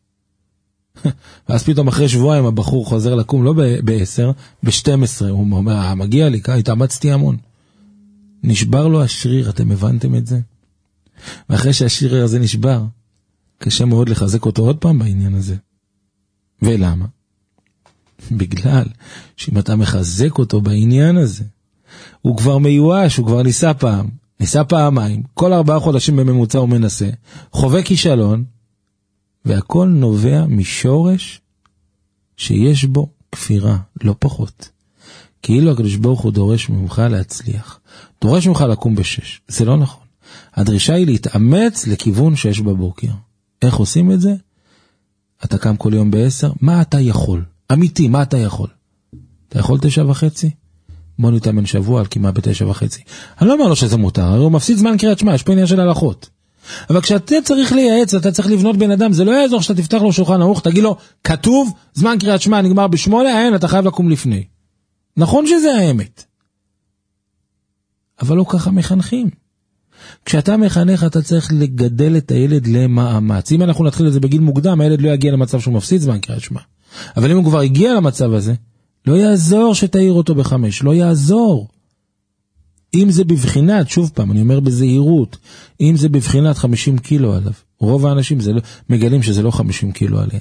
ואז פתאום אחרי שבועיים הבחור חוזר לקום לא ב-עשר, ב-שתים עשרה. הוא אומר, מגיע לי, התאמצתי המון. נשבר לו השריר, אתם הבנתם את זה? ואחרי שהשריר הזה נשבר, קשה מאוד לחזק אותו עוד פעם בעניין הזה. ולמה? בגלל שאם אתה מחזק אותו בעניין הזה, הוא כבר מיואש, הוא כבר ניסה פעם, ניסה פעמיים, כל ארבעה חודשים בממוצע הוא מנסה, חווה כישלון, והכל נובע משורש שיש בו כפירה, לא פחות. כאילו הקדוש ברוך הוא דורש ממך להצליח, דורש ממך לקום בשש, זה לא נכון. הדרישה היא להתאמץ לכיוון שש בבוקר. איך עושים את זה? אתה קם כל יום בעשר, מה אתה יכול? אמיתי, מה אתה יכול? אתה יכול תשע וחצי? בוא נתאמן שבוע על כמעט בתשע וחצי. אני לא אומר לו שזה מותר, הרי הוא מפסיד זמן קריאת שמע, יש פה עניין של הלכות. אבל כשאתה צריך לייעץ, אתה צריך לבנות בן אדם, זה לא יעזור שאתה תפתח לו שולחן ערוך, תגיד לו, כתוב, זמן קריאת שמע נגמר בשמונה, אין, אתה חייב לקום לפני. נכון שזה האמת. אבל לא ככה מחנכים. כשאתה מחנך, אתה צריך לגדל את הילד למאמץ. אם אנחנו נתחיל את זה בגיל מוקדם, הילד לא יגיע למצב שהוא מפסיד זמן קריאת שמע. אבל אם הוא כבר הגיע למצב הזה, לא יעזור שתאיר אותו בחמש, לא יעזור. אם זה בבחינת, שוב פעם, אני אומר בזהירות, אם זה בבחינת חמישים קילו עליו, רוב האנשים זה לא, מגלים שזה לא חמישים קילו עליהם.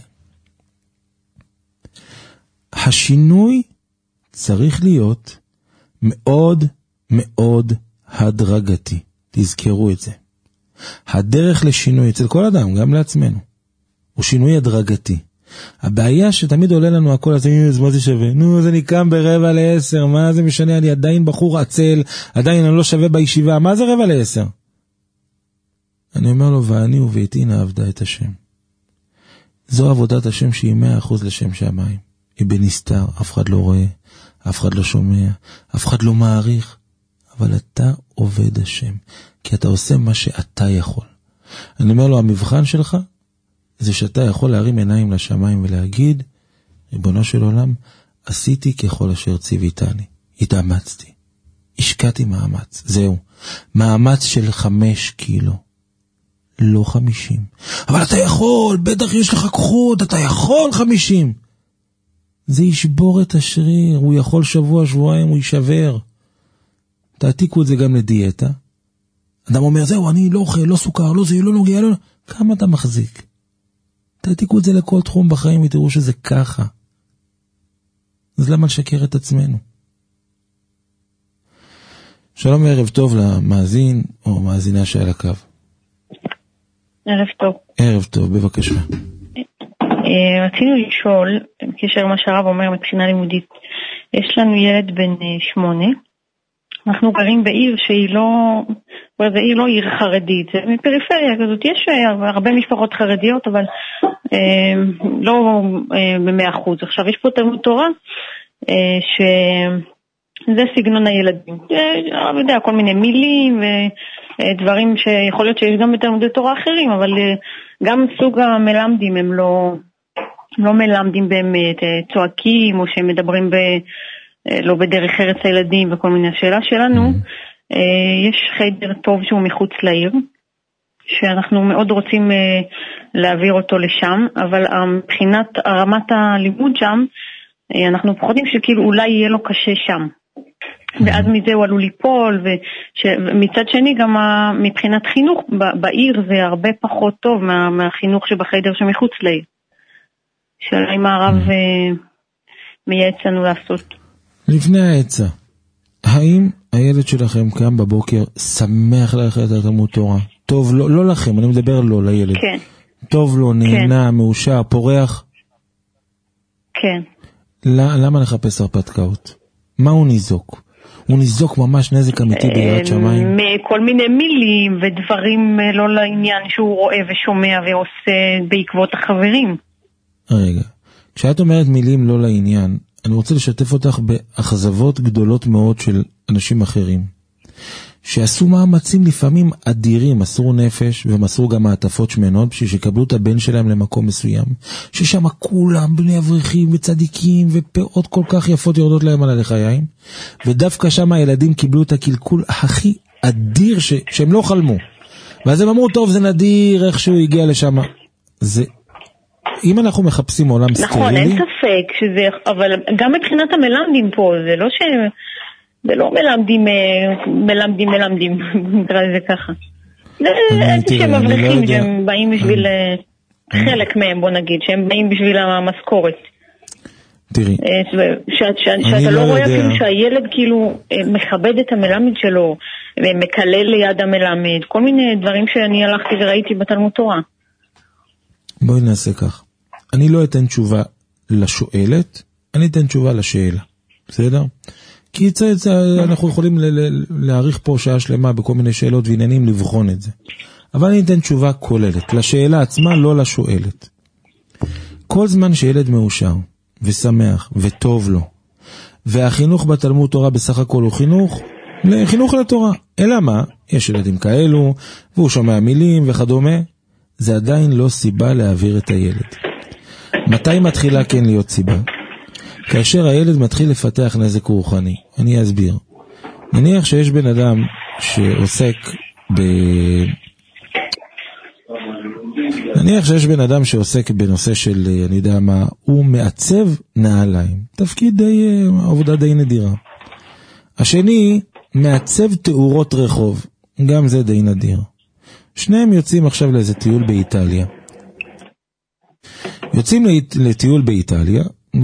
השינוי צריך להיות מאוד מאוד הדרגתי. תזכרו את זה. הדרך לשינוי אצל כל אדם, גם לעצמנו, הוא שינוי הדרגתי. הבעיה שתמיד עולה לנו הכל, אז מה זה שווה? נו, אז אני קם ברבע לעשר, מה זה משנה? אני עדיין בחור עצל, עדיין אני לא שווה בישיבה, מה זה רבע לעשר? אני אומר לו, ואני וביתי נעבדה את השם. זו עבודת השם שהיא מאה אחוז לשם שמיים. היא בנסתר, אף אחד לא רואה, אף אחד לא שומע, אף אחד לא מעריך, אבל אתה עובד השם, כי אתה עושה מה שאתה יכול. אני אומר לו, המבחן שלך, זה שאתה יכול להרים עיניים לשמיים ולהגיד, ריבונו של עולם, עשיתי ככל אשר ציוויתני, התאמצתי, השקעתי מאמץ, זהו, מאמץ של חמש קילו, לא חמישים. אבל אתה יכול, בטח יש לך כוחות, אתה יכול חמישים. זה ישבור את השריר, הוא יכול שבוע, שבועיים, הוא יישבר. תעתיקו את זה גם לדיאטה. אדם אומר, זהו, אני לא אוכל, לא סוכר, לא זה, לא נוגע, לא... כמה אתה מחזיק? תעתיקו את זה לכל תחום בחיים, ותראו שזה ככה. אז למה לשקר את עצמנו? שלום וערב טוב למאזין, או מאזינה שעל הקו. ערב טוב. ערב טוב, בבקשה. רצינו לשאול, בקשר מה שהרב אומר מבחינה לימודית, יש לנו ילד בן שמונה, אנחנו גרים בעיר שהיא לא, זה עיר לא עיר חרדית, זה מפריפריה כזאת, יש הרבה משפחות חרדיות, אבל אה, לא במאה אחוז. עכשיו יש פה תלמוד תורה, אה, זה סגנון הילדים. אני יודע, כל מיני מילים ודברים שיכול להיות שיש גם בתלמודי תורה אחרים, אבל גם סוג המלמדים הם לא, לא מלמדים באמת, צועקים או שהם מדברים ב, לא בדרך ארץ הילדים וכל מיני. השאלה שלנו, יש חדר טוב שהוא מחוץ לעיר, שאנחנו מאוד רוצים להעביר אותו לשם, אבל מבחינת רמת הלימוד שם, אנחנו פוחדים שכאילו אולי יהיה לו קשה שם. ואז מזה הוא עלול ליפול, ומצד שני גם מבחינת חינוך בעיר זה הרבה פחות טוב מה, מהחינוך שבחדר שמחוץ לעיר. שאלה אם הרב מייעץ לנו לעשות. לפני העצה, האם הילד שלכם קם בבוקר שמח ללכת לתלמוד תורה? טוב, לא, לא לכם, אני מדבר לא לילד. כן. טוב לו, נהנה, כן. מאושר, פורח? כן. למה לחפש הרפתקאות? מה הוא ניזוק? הוא ניזוק ממש נזק אמיתי ביראת שמיים? כל מיני מילים ודברים לא לעניין שהוא רואה ושומע ועושה בעקבות החברים. רגע, כשאת אומרת מילים לא לעניין, אני רוצה לשתף אותך באכזבות גדולות מאוד של אנשים אחרים. שעשו מאמצים לפעמים אדירים, מסרו נפש ומסרו גם מעטפות שמנות בשביל שקבלו את הבן שלהם למקום מסוים, ששם כולם בני אברכים וצדיקים ופאות כל כך יפות יורדות להם על הלחיים, ודווקא שם הילדים קיבלו את הקלקול הכי אדיר ש... שהם לא חלמו. ואז הם אמרו, טוב, זה נדיר איך שהוא הגיע לשם. זה... אם אנחנו מחפשים עולם סטרילי... נכון, אין ספק שזה... אבל גם מבחינת המלמדים פה, זה לא ש... זה לא מלמדים, מלמדים, מלמדים, נקרא לזה ככה. זה שהם מבריחים שהם באים בשביל, חלק מהם בוא נגיד, שהם באים בשביל המשכורת. תראי. שאתה לא רואה אפילו שהילד כאילו מכבד את המלמד שלו, ומקלל ליד המלמד, כל מיני דברים שאני הלכתי וראיתי בתלמוד תורה. בואי נעשה כך. אני לא אתן תשובה לשואלת, אני אתן תשובה לשאלה. בסדר? כי אנחנו יכולים להאריך פה שעה שלמה בכל מיני שאלות ועניינים לבחון את זה. אבל אני אתן תשובה כוללת. לשאלה עצמה, לא לשואלת. כל זמן שילד מאושר ושמח וטוב לו, והחינוך בתלמוד תורה בסך הכל הוא חינוך, חינוך לתורה. אלא מה? יש ילדים כאלו, והוא שומע מילים וכדומה. זה עדיין לא סיבה להעביר את הילד. מתי מתחילה כן להיות סיבה? כאשר הילד מתחיל לפתח נזק רוחני. אני אסביר. נניח שיש בן אדם שעוסק ב... נניח שיש בן אדם שעוסק בנושא של, אני יודע מה, הוא מעצב נעליים. תפקיד די, עבודה די נדירה. השני מעצב תאורות רחוב. גם זה די נדיר. שניהם יוצאים עכשיו לאיזה טיול באיטליה. יוצאים לטיול באיטליה,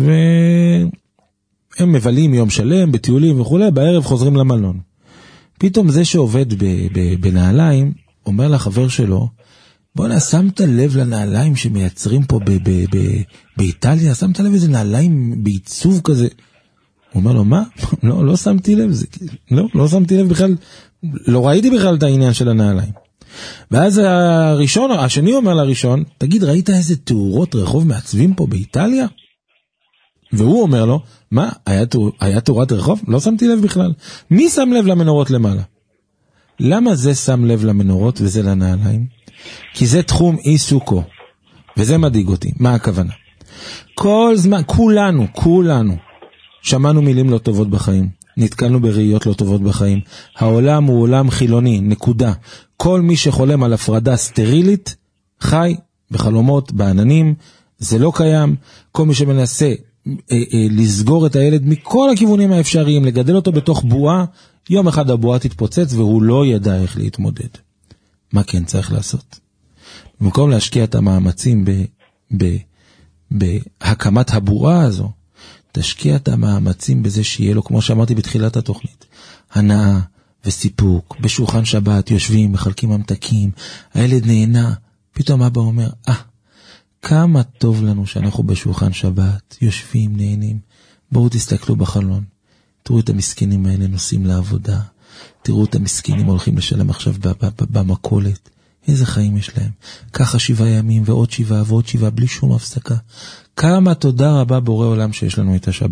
והם מבלים יום שלם בטיולים וכו', בערב חוזרים למלון. פתאום זה שעובד ב- ב- בנעליים, אומר לחבר שלו, בוא נה, שמת לב לנעליים שמייצרים פה ב- ב- ב- באיטליה? שמת לב איזה נעליים בעיצוב כזה? הוא אומר לו, מה? לא, לא שמתי לב, זה, לא, לא שמתי לב בכלל, לא ראיתי בכלל את העניין של הנעליים. ואז הראשון, השני אומר לראשון, תגיד, ראית איזה תאורות רחוב מעצבים פה באיטליה? והוא אומר לו, מה, היה, תאור, היה תאורת רחוב? לא שמתי לב בכלל. מי שם לב למנורות למעלה? למה זה שם לב למנורות וזה לנעליים? כי זה תחום עיסוקו, וזה מדאיג אותי. מה הכוונה? כל זמן, כולנו, כולנו, שמענו מילים לא טובות בחיים. נתקלנו בראיות לא טובות בחיים. העולם הוא עולם חילוני, נקודה. כל מי שחולם על הפרדה סטרילית, חי בחלומות, בעננים, זה לא קיים. כל מי שמנסה אה, אה, לסגור את הילד מכל הכיוונים האפשריים, לגדל אותו בתוך בועה, יום אחד הבועה תתפוצץ והוא לא ידע איך להתמודד. מה כן צריך לעשות? במקום להשקיע את המאמצים ב, ב, בהקמת הבועה הזו, תשקיע את המאמצים בזה שיהיה לו, כמו שאמרתי בתחילת התוכנית, הנאה וסיפוק. בשולחן שבת יושבים, מחלקים ממתקים, הילד נהנה, פתאום אבא אומר, אה, כמה טוב לנו שאנחנו בשולחן שבת, יושבים, נהנים, בואו תסתכלו בחלון, תראו את המסכנים האלה נוסעים לעבודה, תראו את המסכנים הולכים לשלם עכשיו במקולת, איזה חיים יש להם, ככה שבעה ימים ועוד שבעה ועוד שבעה בלי שום הפסקה. כמה תודה רבה בורא עולם שיש לנו את השבת.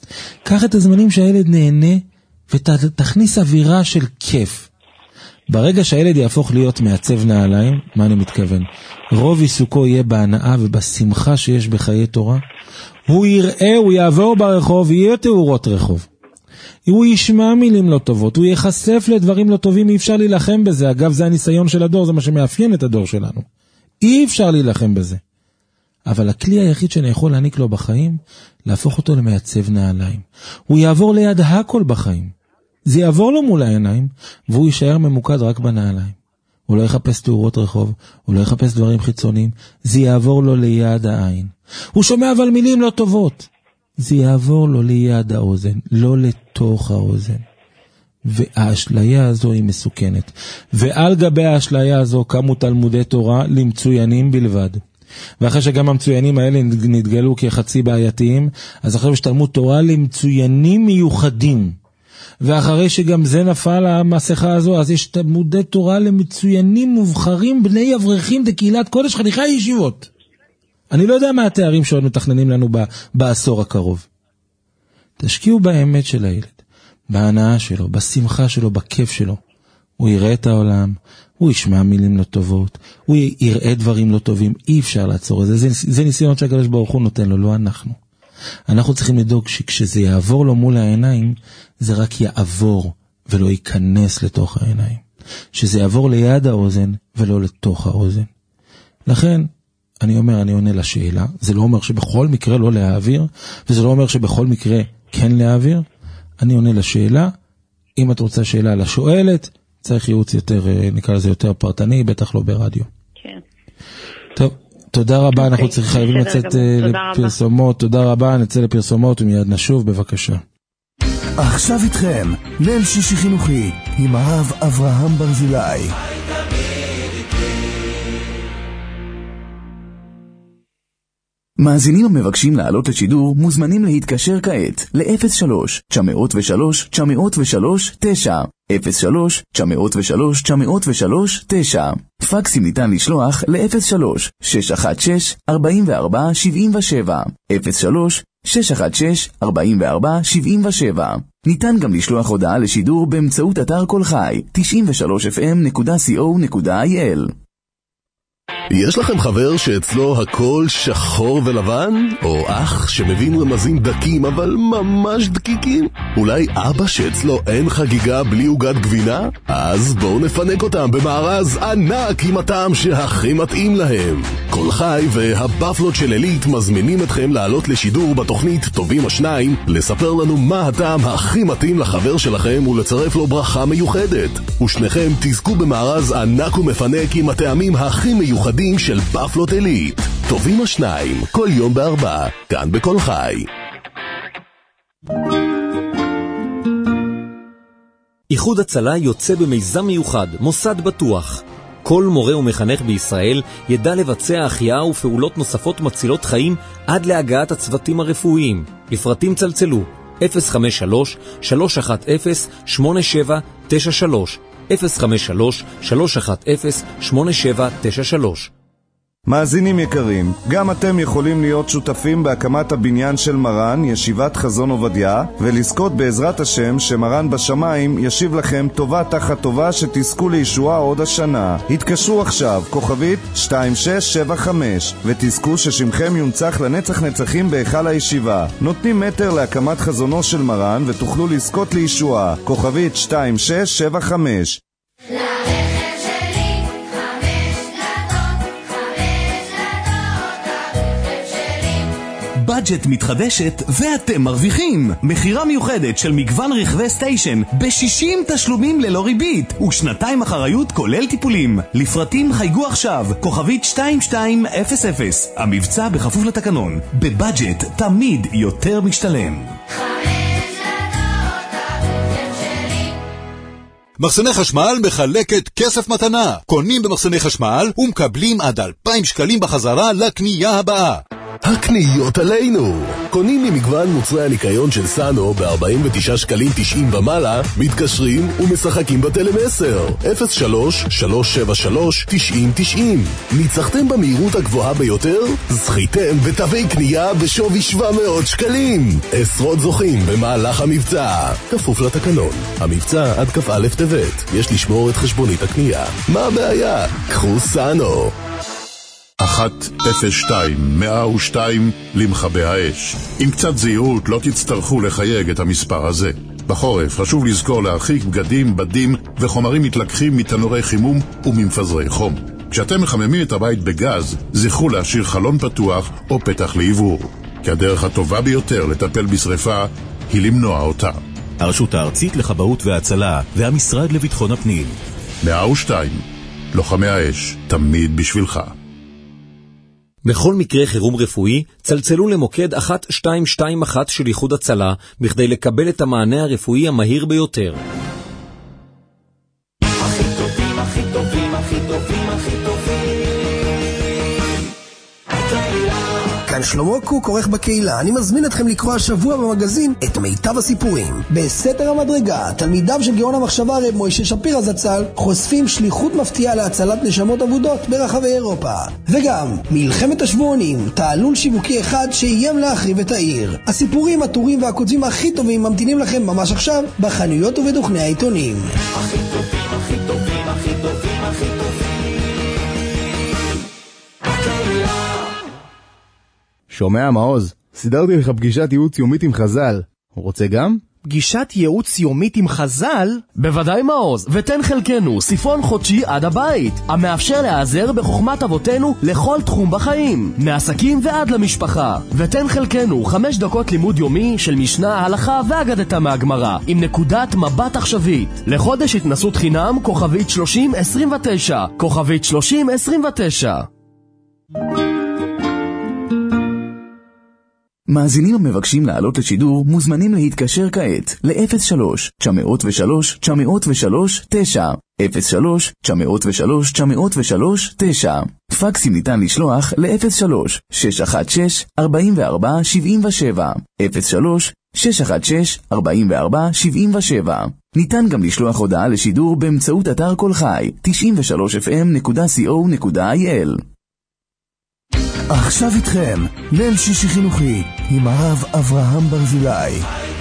קח את הזמנים שהילד נהנה ותכניס אווירה של כיף. ברגע שהילד יהפוך להיות מעצב נעליים, מה אני מתכוון? רוב עיסוקו יהיה בהנאה ובשמחה שיש בחיי תורה. הוא יראה, הוא יעבור ברחוב, יהיה תאורות רחוב. הוא ישמע מילים לא טובות, הוא יחשף לדברים לא טובים, אי אפשר להילחם בזה. אגב, זה הניסיון של הדור, זה מה שמאפיין את הדור שלנו. אי אפשר להילחם בזה. אבל הכלי היחיד שאני יכול להעניק לו בחיים, להפוך אותו למעצב נעליים. הוא יעבור ליד הכל בחיים. זה יעבור לו מול העיניים, והוא יישאר ממוקד רק בנעליים. הוא לא יחפש תאורות רחוב, הוא לא יחפש דברים חיצוניים, זה יעבור לו ליד העין. הוא שומע אבל מילים לא טובות. זה יעבור לו ליד האוזן, לא לתוך האוזן. והאשליה הזו היא מסוכנת. ועל גבי האשליה הזו קמו תלמודי תורה למצוינים בלבד. ואחרי שגם המצוינים האלה נתגלו כחצי בעייתיים, אז עכשיו יש תלמוד תורה למצוינים מיוחדים. ואחרי שגם זה נפל המסכה הזו, אז יש תלמודי תורה למצוינים מובחרים בני אברכים דקהילת קודש חניכי הישיבות. אני לא יודע מה התארים שעוד מתכננים לנו ב- בעשור הקרוב. תשקיעו באמת של הילד, בהנאה שלו, בשמחה שלו, בכיף שלו. הוא יראה את העולם, הוא ישמע מילים לא טובות, הוא יראה דברים לא טובים, אי אפשר לעצור את זה. זה, זה ניסיון שהקדוש ברוך הוא נותן לו, לא אנחנו. אנחנו צריכים לדאוג שכשזה יעבור לו מול העיניים, זה רק יעבור ולא ייכנס לתוך העיניים. שזה יעבור ליד האוזן ולא לתוך האוזן. לכן, אני אומר, אני עונה לשאלה, זה לא אומר שבכל מקרה לא להעביר, וזה לא אומר שבכל מקרה כן להעביר. אני עונה לשאלה, אם את רוצה שאלה לשואלת, צריך ייעוץ יותר, נקרא לזה יותר פרטני, בטח לא ברדיו. כן. טוב, תודה רבה, אנחנו צריכים חייבים לצאת לפרסומות, תודה רבה, נצא לפרסומות ומיד נשוב, בבקשה. עכשיו איתכם, ליל שישי חינוכי, עם הרב אברהם ברזילי. מאזינים המבקשים לעלות לשידור מוזמנים להתקשר כעת ל-אפס שלוש תשע אפס שלוש תשע אפס שלוש תשע אפס שלוש תשע אפס שלוש תשע אפס שלוש תשע. פקסים ניתן לשלוח ל-אפס שלוש שש אחת שש ארבע ארבע שבע שבע אפס שלוש שש אחת שש ארבע ארבע שבע שבע. ניתן גם לשלוח הודעה לשידור באמצעות אתר כל חי תשעים ושלוש אף אם נקודה סי או נקודה איי אל. יש לכם חבר שאצלו הכל שחור ולבן? או אח שמבין רמזים דקים אבל ממש דקיקים? אולי אבא שאצלו אין חגיגה בלי עוגת גבינה? אז בואו נפנק אותם במארז ענק עם הטעם שהכי מתאים להם. כל חי והבפלות של אלית מזמינים אתכם לעלות לשידור בתוכנית טובים השניים, לספר לנו מה הטעם הכי מתאים לחבר שלכם ולצרף לו ברכה מיוחדת. ושניכם תזכו במארז ענק ומפנק עם הטעמים הכי מיוחדים של בפלות אלית. טובים השניים, כל יום בארבע, כאן בכל חי. איחוד הצלה יוצא במיזם מיוחד, מוסד בטוח. כל מורה ומחנך בישראל ידע לבצע החייאה ופעולות נוספות מצילות חיים עד להגעת הצוותים הרפואיים. לפרטים צלצלו אפס חמש שלוש שלוש אחת אפס שמונה שבע תשע שלוש אפס חמש שלוש שלוש אחת אפס שמונה שבע תשע שלוש. מאזינים יקרים, גם אתם יכולים להיות שותפים בהקמת הבניין של מרן, ישיבת חזון עובדיה, ולזכות בעזרת השם שמרן בשמיים ישיב לכם טובה תחת טובה שתזכו לישועה עוד השנה. התקשרו עכשיו, כוכבית שתיים שש שבע חמש, ותזכו ששמכם יונצח לנצח נצחים בהיכל הישיבה. נותנים מטר להקמת חזונו של מרן ותוכלו לזכות לישועה. כוכבית שתיים שש שבע חמש. בדג'ט מתחדשת ואתם מרוויחים. מחירה מיוחדת של מגוון רכבי סטיישן ב-שישים תשלומים ללא ריבית ושנתיים אחריות כולל טיפולים. לפרטים חייגו עכשיו, כוכבית שתיים שתיים אפס אפס. המבצע בכפוף לתקנון. בבדג'ט תמיד יותר משתלם. מחסני חשמל מחלקת כסף מתנה. קונים במחסני חשמל ומקבלים עד אלפיים שקלים בחזרה לקנייה הבאה. הקניות עלינו. קונים ממגוון מוצרי הניקיון של סאנו ב-ארבעים ותשעה שקלים תשעים ומעלה, מתקשרים ומשחקים בטלמסר אפס שלוש שלוש שבע שלוש תשעים תשעים. ניצחתם במהירות הגבוהה ביותר? זכיתם בתווי קנייה בשווי שבע מאות שקלים. עשרות זוכים במהלך המבצע. כפוף לתקנון. המבצע עד כ"א טבת. יש לשמור את חשבונית הקנייה. מה הבעיה? קחו סאנו. אחת אפס שתיים מאה ושתיים למכבי האש. עם קצת זהירות לא תצטרכו לחייג את המספר הזה. בחורף חשוב לזכור להרחיק בגדים, בדים וחומרים מתלקחים מתנורי חימום וממפזרי חום. כשאתם מחממים את הבית בגז, זכרו להשאיר חלון פתוח או פתח לעיבור. כי הדרך הטובה ביותר לטפל בשריפה היא למנוע אותה. הרשות הארצית לכבאות והצלה והמשרד לביטחון הפנים. מאה ושתיים. לוחמי האש, תמיד בשבילך. בכל מקרה חירום רפואי, צלצלו למוקד אחת שתיים שתיים אחת של איחוד הצלה, בכדי לקבל את המענה הרפואי המהיר ביותר. הכי טובים, הכי טובים, הכי טובים, הכי טובים. כאן שלמה קוק, עורך בקהילה. אני מזמין אתכם לקרוא השבוע במגזין את מיטב הסיפורים. בסתר המדרגה, תלמידיו של גאון המחשבה רב מוישה שפירא זצ"ל חושפים שליחות מפתיעה להצלת נשמות אבודות ברחבי אירופה. וגם מלחמת השבועונים, תעלול שיווקי אחד שאיים להחריב את העיר. הסיפורים, הטורים והכותבים הכי טובים ממתינים לכם ממש עכשיו בחנויות ובדוכני העיתונים. הכי טובים, הכי טובים, הכי טובים, הכי טובים. שומע מעוז, סידרתי לך פגישת ייעוץ יומית עם חז"ל. רוצה גם? פגישת ייעוץ יומית עם חז"ל? בוודאי מעוז, ותן חלקנו ספרון חודשי עד הבית, המאפשר להיעזר בחוכמת אבותינו לכל תחום בחיים, מעסקים ועד למשפחה. ותן חלקנו חמש דקות לימוד יומי של משנה, הלכה ואגדתה מהגמרא, עם נקודת מבט עכשווית. לחודש התנסות חינם, כוכבית שלושים עשרים ותשע, כוכבית שלושים עשרים ותשע. מאזינים המבקשים לעלות לשידור מוזמנים להתקשר כעת ל-אפס שלוש תשע אפס שלוש תשע אפס שלוש תשע אפס שלוש תשע אפס שלוש תשע אפס שלוש תשע. פקסים ניתן לשלוח ל-אפס שלוש שש אחת שש ארבע ארבע שבע שבע אפס שלוש שש אחת שש ארבע ארבע שבע שבע. ניתן גם לשלוח הודעה לשידור באמצעות אתר כל חי תשעים ושלוש אף אם נקודה קו נקודה איי אל. עכשיו איתכם, ליל שישי חינוכי, עם הרב אברהם ברזילי.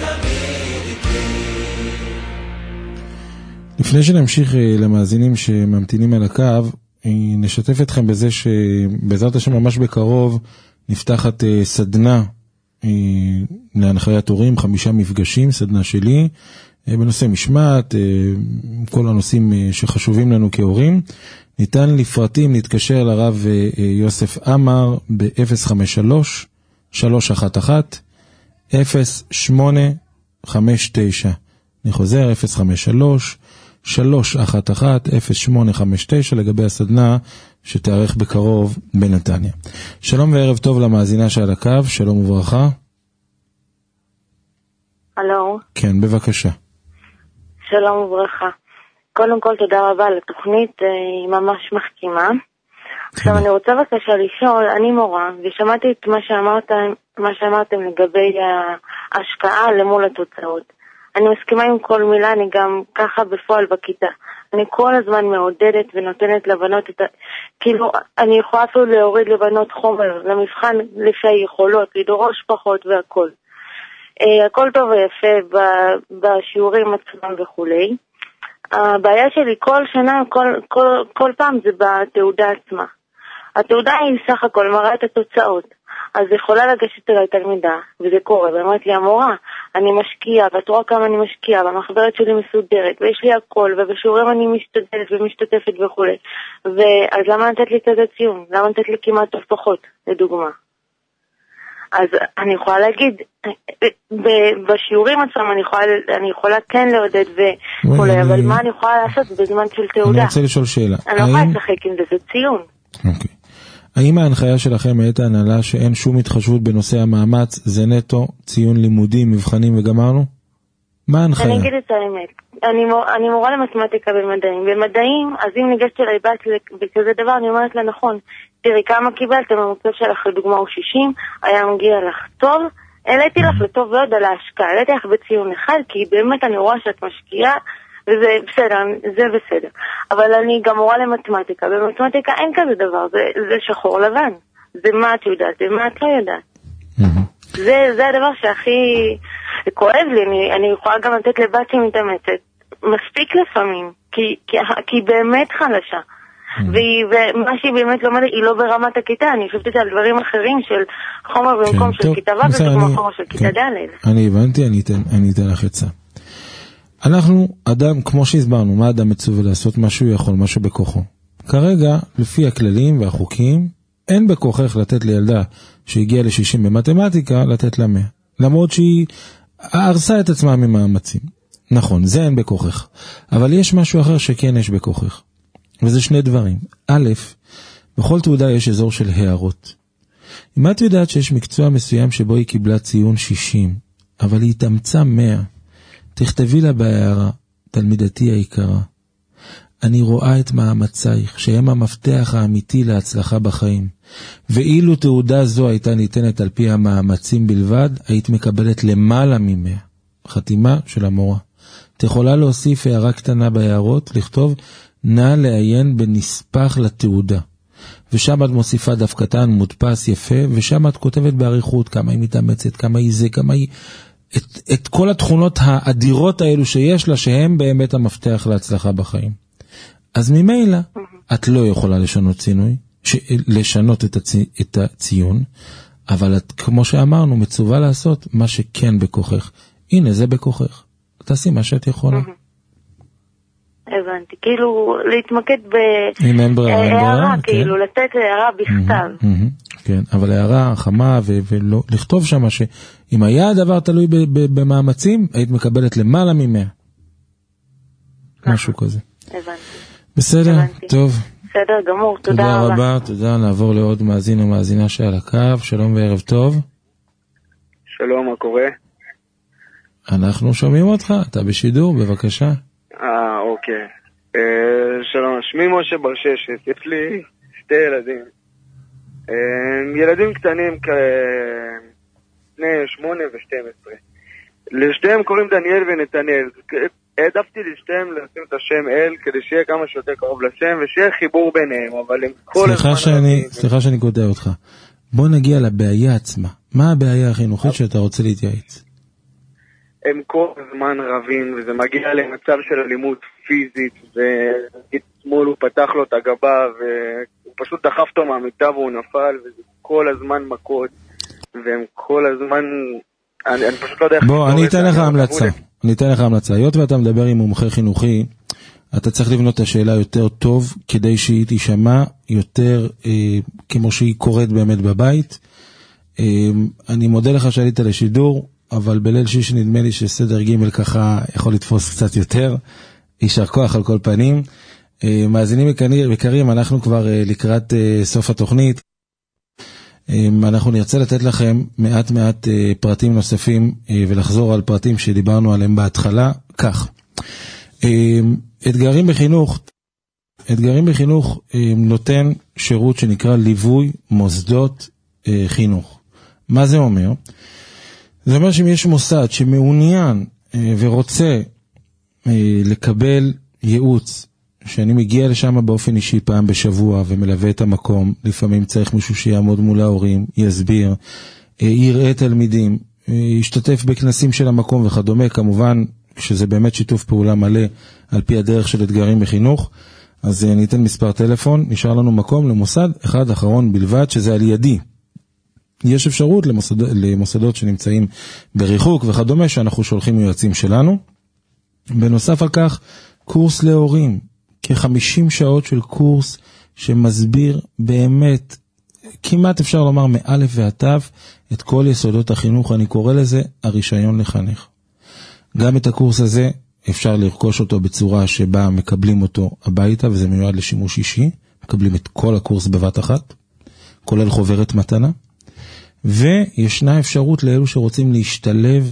לפני שנמשיך למאזינים שממתינים על הקו, נשתף אתכם בזה שבעזרת השם ממש בקרוב נפתחת סדנה להנחיית הורים, חמישה מפגשים, סדנה שלי, בנושא משמעת, כל הנושאים שחשובים לנו כהורים. ניתן לפרטים להתקשר לרב יוסף אמר ב-אפס חמש שלוש שלוש אחת אחת אפס שמונה חמש תשע. אני חוזר, אפס חמש שלוש שלוש אחת אחת אפס שמונה חמש תשע לגבי הסדנה שתארך בקרוב בנתניה. שלום וערב טוב למאזינה שעל הקו, שלום וברכה. הלו. כן, בבקשה. שלום וברכה. קודם כל תודה רבה לתוכנית, היא ממש מחכימה. עכשיו אני רוצה בבקשה לשאול, אני מורה, ושמעתי את מה שאמרתם, מה שאמרתם לגבי ההשקעה למול התוצאות. אני מסכימה עם כל מילה, אני גם ככה בפועל בכיתה. אני כל הזמן מעודדת ונותנת לבנות את ה... כאילו, אני יכולה אפילו להוריד לבנות חומר, למבחן לפי היכולות, לדרוש פחות והכל. הכל טוב ויפה בשיעורים עצמם וכולי. הבעיה שלי כל שנה, כל, כל, כל פעם זה בתעודה עצמה. התעודה היא סך הכל מראה את התוצאות. אז יכולה לגשת אליי תלמידה, וזה קורה, ואמרת לי, המורה, אני משקיעה, ואת רואה כמה אני משקיעה, והמחברת שלי מסודרת, ויש לי הכל, ובשיעורים אני משתדלת ומשתתפת וכו'. ואז למה נתת לי כזה ציון? למה נתת לי כמעט טוב פחות, לדוגמה? אז אני יכולה להגיד, בשיעורים עצמם אני יכולה, אני יכולה כן לעודד וכו', אבל מה אני יכולה לעשות בזמן של תעודה? אני רוצה לשאול שאלה. אני לא יכולה לשחק עם זה, זה ציון. אוקיי. האם ההנחיה שלכם הייתה הנהלה שאין שום התחשבות בנושא המאמץ, זה נטו, ציון לימודים, מבחנים וגמרנו? מה ההנחיה? אני אגיד את האמת. אני, מור, אני מורה למתמטיקה במדעים. במדעים, אז אם ניגשת אליי בת בכזה דבר, אני אומרת לה, נכון, תראי כמה קיבלת, הממוצע שלך לדוגמה הוא שישים, היה מגיע לך טוב, העליתי לך לטוב ועוד על ההשקעה, העליתי לך בציון אחד, כי באמת אני רואה שאת משקיעה, וזה בסדר, זה בסדר. אבל אני גם מורה למתמטיקה, במתמטיקה אין כזה דבר, זה, זה שחור לבן. זה מה את יודעת, זה מה את לא יודעת. זה, זה הדבר שהכי כואב לי, אני, אני יכולה גם לתת לבת שמתאמצת, מספיק לפעמים, כי, כי, כי היא באמת חלשה. והיא, ומה שהיא באמת לומדת, היא לא ברמת הכיתה, אני חושבת על דברים אחרים של חומר במקום של כיתה ו' ובמקום חומר של כיתה ד'. אני הבנתי, אני אתן לך עצה. אנחנו אדם, כמו שהסברנו, מה אדם מצווה לעשות, מה שהוא יכול, מה שבכוחו. כרגע, לפי הכללים והחוקים, אין בכוחך לתת לילדה שהגיעה ל-שישים במתמטיקה, לתת לה מאה. למרות שהיא הרסה את עצמה ממאמצים. נכון, זה אין בכוחך. אבל יש משהו אחר שכן יש בכוחך. וזה שני דברים. א', בכל תעודה יש אזור של הערות. אם את יודעת שיש מקצוע מסוים שבו היא קיבלה ציון שישים, אבל היא התאמצה מאה, תכתבי לה בהערה, תלמידתי היקרה, אני רואה את מאמצייך, שהם המפתח האמיתי להצלחה בחיים. ואילו תעודה זו הייתה ניתנת על פי המאמצים בלבד, היית מקבלת למעלה ממאה. חתימה של המורה. את יכולה להוסיף הערה קטנה בהערות, לכתוב, נא לעיין בנספח לתעודה. ושם את מוסיפה דף קטן, מודפס יפה, ושם את כותבת בעריכות כמה היא מתאמצת, כמה היא זה, כמה היא... את, את כל התכונות האדירות האלו שיש לה, שהם באמת המפתח להצלחה בחיים. אז ממילא, את לא יכולה לשנות צינוי, ש... לשנות את, הצ... את הציון, אבל את, כמו שאמרנו, מצווה לעשות מה שכן בכוחך. הנה, זה בכוחך. תעשי מה שאת יכולה. הבנתי, כאילו להתמקד בהערה, כאילו לתת הערה בכתב. כן, אבל הערה חמה ולכתוב שם שאם היה הדבר תלוי במאמצים, היית מקבלת למעלה ממאה. משהו כזה. הבנתי. בסדר, טוב. בסדר גמור, תודה רבה. תודה רבה, תודה. נעבור לעוד מאזין או מאזינה שעל הקו. שלום וערב טוב. שלום, מה קורה? אנחנו שומעים אותך, אתה בשידור, בבקשה. אה, אוקיי. אה, שלום, שמי משה ברששת, יש לי שתי ילדים. אה, ילדים קטנים כבני שמונה ושתים עשרה. לשתיהם קוראים דניאל ונתנאל. העדפתי לשתיהם לשים את השם אל, כדי שיהיה כמה שיותר קרוב לשם, ושיהיה חיבור ביניהם, אבל הם כל סליחה שאני, סליחה שאני קוטע אותך. בוא נגיע לבעיה עצמה. מה הבעיה החינוכית שאתה רוצה להתייעץ? הם כל הזמן רבים, וזה מגיע למצב של אלימות פיזית, ושמאל הוא פתח לו את הגבה, והוא פשוט דחף אותו מהמיטה והוא נפל, וזה כל הזמן מכות, והם כל הזמן, אני, אני פשוט לא יודע איך... בוא, אני אתן לך המלצה, אני אתן לך המלצה. היות ואתה מדבר עם מומחה חינוכי, אתה צריך לבנות את השאלה יותר טוב, כדי שהיא תשמע יותר אה, כמו שהיא קורית באמת בבית. אה, אני מודה לך שעלית לשידור, אבל בליל שיש נדמה לי שסדר ג' ככה יכול לתפוס קצת יותר. יישר כוח על כל פנים. מאזינים יקרים, אנחנו כבר לקראת סוף התוכנית. אנחנו נרצה לתת לכם מעט מעט פרטים נוספים ולחזור על פרטים שדיברנו עליהם בהתחלה. כך, אתגרים בחינוך, אתגרים בחינוך נותן שירות שנקרא ליווי מוסדות חינוך. מה זה אומר? זה אומר שאם יש מוסד שמעוניין ורוצה לקבל ייעוץ, שאני מגיע לשם באופן אישי פעם בשבוע ומלווה את המקום, לפעמים צריך מישהו שיעמוד מול ההורים, יסביר, יראה תלמידים, ישתתף בכנסים של המקום וכדומה, כמובן שזה באמת שיתוף פעולה מלא על פי הדרך של אתגרים בחינוך. אז ניתן מספר טלפון, נשאר לנו מקום למוסד אחד אחרון בלבד, שזה על ידי. יש אפשרות למוסד, למוסדות שנמצאים בריחוק וכדומה, שאנחנו שולחים יועצים שלנו. בנוסף על כך, קורס להורים, כ-חמישים שעות של קורס שמסביר באמת, כמעט אפשר לומר מאלף ועד תו, את כל יסודות החינוך. אני קורא לזה הרישיון לחנך. גם את הקורס הזה אפשר לרכוש אותו בצורה שבה מקבלים אותו הביתה, וזה מיועד לשימוש אישי. מקבלים את כל הקורס בבת אחת, כולל חוברת מתנה. וישנה אפשרות לאלו שרוצים להשתלב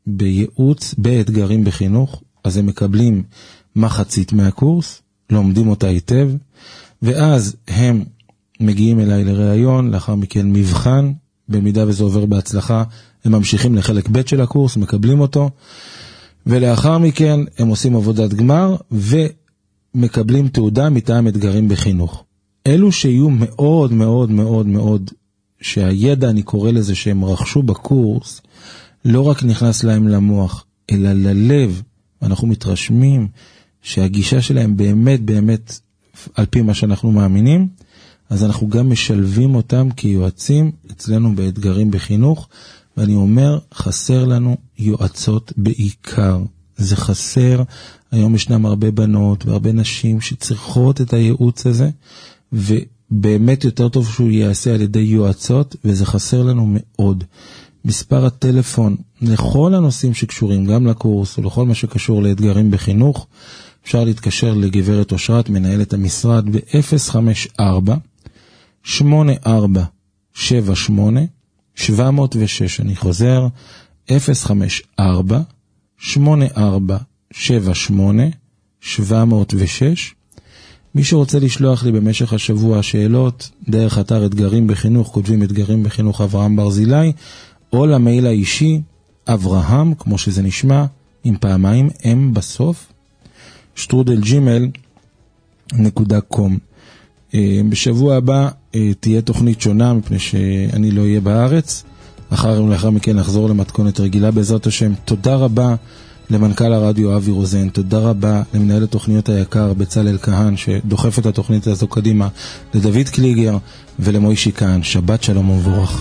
בייעוץ באתגרים בחינוך, אז הם מקבלים מחצית מהקורס, לומדים אותה היטב, ואז הם מגיעים אליי לראיון, לאחר מכן מבחן, במידה וזה עובר בהצלחה, הם ממשיכים לחלק ב' של הקורס, מקבלים אותו, ולאחר מכן הם עושים עבודת גמר, ומקבלים תעודה מטעם אתגרים בחינוך. אלו שיהיו מאוד מאוד מאוד מאוד, שהידע, אני קורא לזה, שהם רכשו בקורס, לא רק נכנס להם למוח, אלא ללב, אנחנו מתרשמים שהגישה שלהם באמת באמת, על פי מה שאנחנו מאמינים, אז אנחנו גם משלבים אותם כיועצים אצלנו באתגרים בחינוך, ואני אומר, חסר לנו יועצות בעיקר. זה חסר, היום ישנם הרבה בנות והרבה נשים שצריכות את הייעוץ הזה, ובאמת יותר טוב שהוא יעשה על ידי יועצות, וזה חסר לנו מאוד. מספר הטלפון לכל הנושאים שקשורים גם לקורס ולכל מה שקשור לאתגרים בחינוך, אפשר להתקשר לגברת אושרת, מנהלת המשרד, ב-אפס חמש ארבע שמונה ארבע שבע שמונה שבע אפס שש. אני חוזר, אפס חמש ארבע שמונה ארבע שבע שמונה שבע אפס שש. מי שרוצה לשלוח לי במשך השבוע שאלות, דרך אתר אתגרים בחינוך, כותבים אתגרים בחינוך אברהם ברזילי, או למייל האישי, אברהם, כמו שזה נשמע, עם פעמיים, M בסוף, שטרודל ג'ימל נקודה קום. בשבוע הבא תהיה תוכנית שונה, מפני שאני לא אהיה בארץ. אחר ולאחר מכן נחזור למתכונת רגילה בעזרת השם. תודה רבה למנכ"ל הרדיו אבי רוזן, תודה רבה למנהל התוכניות היקר בצלאל כהן שדוחף את התוכנית הזו קדימה, לדוד קליגר ולמוישי כהן. שבת שלום ומבורך.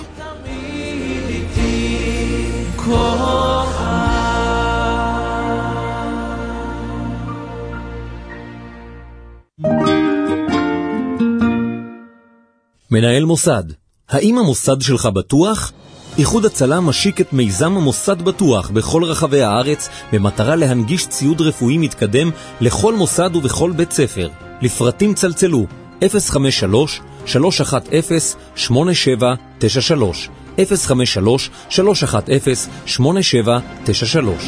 מנהל מוסד, האם המוסד שלך בטוח? איחוד הצלה משיק את מיזם המוסד בטוח בכל רחבי הארץ במטרה להנגיש ציוד רפואי מתקדם לכל מוסד ובכל בית ספר. לפרטים צלצלו אפס חמש שלוש שלוש אחת אפס שמונה שבע תשע שלוש אפס חמש שלוש שלוש אחת אפס שמונה שבע תשע שלוש.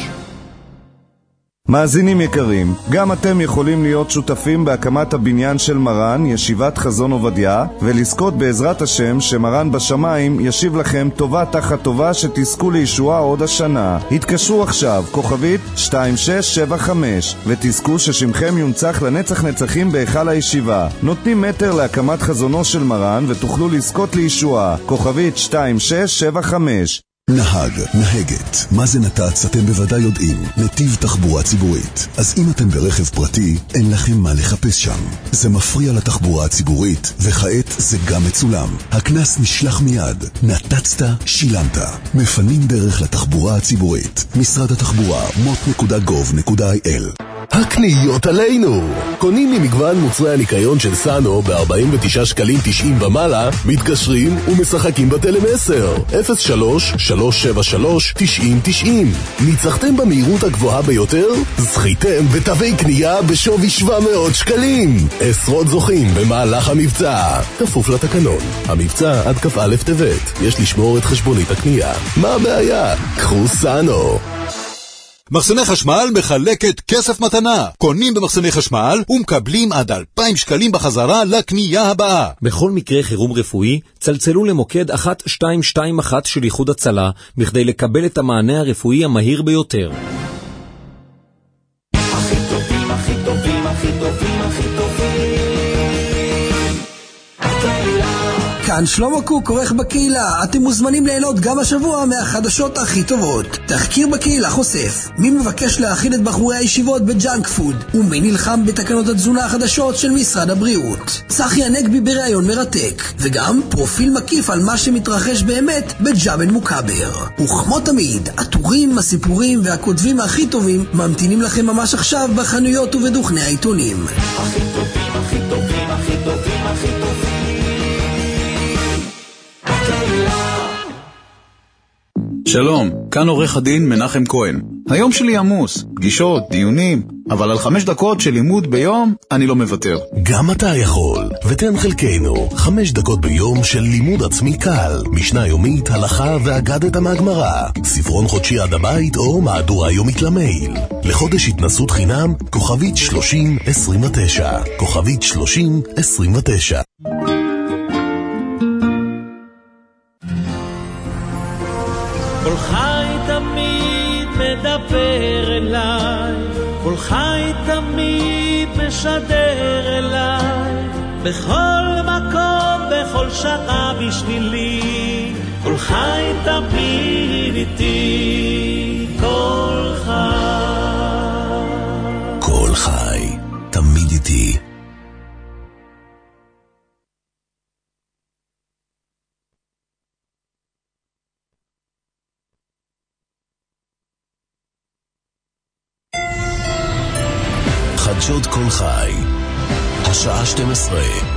מאזינים יקרים, גם אתם יכולים להיות שותפים בהקמת הבניין של מרן, ישיבת חזון עובדיה, ולזכות בעזרת השם שמרן בשמיים ישיב לכם טובה תחת טובה שתזכו לישועה עוד השנה. התקשרו עכשיו, כוכבית שתיים שש שבע חמש, ותזכו ששמכם יונצח לנצח נצחים בהיכל הישיבה. נותנים מטר להקמת חזונו של מרן ותוכלו לזכות לישועה. כוכבית שתיים שש שבע חמש. נהג, נהגת, מה זה נת"צ אתם בוודאי יודעים, נתיב תחבורה ציבורית. אז אם אתם ברכב פרטי, אין לכם מה לחפש שם. זה מפריע לתחבורה הציבורית, וכעת זה גם מצולם. הכנס נשלח מיד, נת"צת, שילמת. מפנים דרך לתחבורה הציבורית. משרד התחבורה, מוט נקודה גוב נקודה איי אל. הקניות עלינו! קונים ממגוון מוצרי הניקיון של סאנו ב-ארבעים ותשעה שקלים תשעים ומעלה, מתקשרים ומשחקים בטלמסר אפס שלוש שלוש שבע שלוש תשעים תשעים. ניצחתם במהירות הגבוהה ביותר? זכיתם בתווי קנייה בשווי שבע מאות שקלים. עשרות זוכים במהלך המבצע. כפוף לתקנון. המבצע עד כ"א טבת. יש לשמור את חשבונית הקנייה. מה הבעיה? קחו סאנו. מחסני חשמל מחלקת כסף מתנה. קונים במחסני חשמל ומקבלים עד אלפיים שקלים בחזרה לקנייה הבאה. בכל מקרה חירום רפואי, צלצלו למוקד אחת שתיים שתיים אחת של איחוד הצלה, בכדי לקבל את המענה הרפואי המהיר ביותר. הכי טובים, הכי טובים, הכי טובים, הכי טובים. כאן שלמה קוק, עורך בקהילה. אתם מוזמנים ליהנות גם השבוע מהחדשות הכי טובות. תחקיר בקהילה חושף מי מבקש להאכיל את בחורי הישיבות בג'אנק פוד, ומי נלחם בתקנות התזונה החדשות של משרד הבריאות. צחי הנגבי בראיון מרתק, וגם פרופיל מקיף על מה שמתרחש באמת בג'בל מוקבר. וכמו תמיד, הטורים, הסיפורים והכותבים הכי טובים ממתינים לכם ממש עכשיו בחנויות ובדוכני העיתונים. הכי טובים, הכי טובים, הכי טובים, הכי טובים. שלום, כאן עורך הדין מנחם כהן. היום שלי עמוס, פגישות, דיונים, אבל על חמש דקות של לימוד ביום אני לא מוותר. גם אתה יכול, ותן חלקנו, חמש דקות ביום של לימוד עצמי קל, משנה יומית, הלכה ואגדת מהגמרא, ספרון חודשי עד הבית או מהדורה יומית למייל. לחודש התנסות חינם, כוכבית שלושים עשרים ותשע, כוכבית שלושים עשרים ותשע. כל חי תמיד מדבר אליי, כל חי תמיד משדר אליי, בכל מקום, בכל שעה בשבילי, כל חי תמיד איתי, כל חי. כל חי תמיד איתי. חדשות כל חי, השעה שתים עשרה.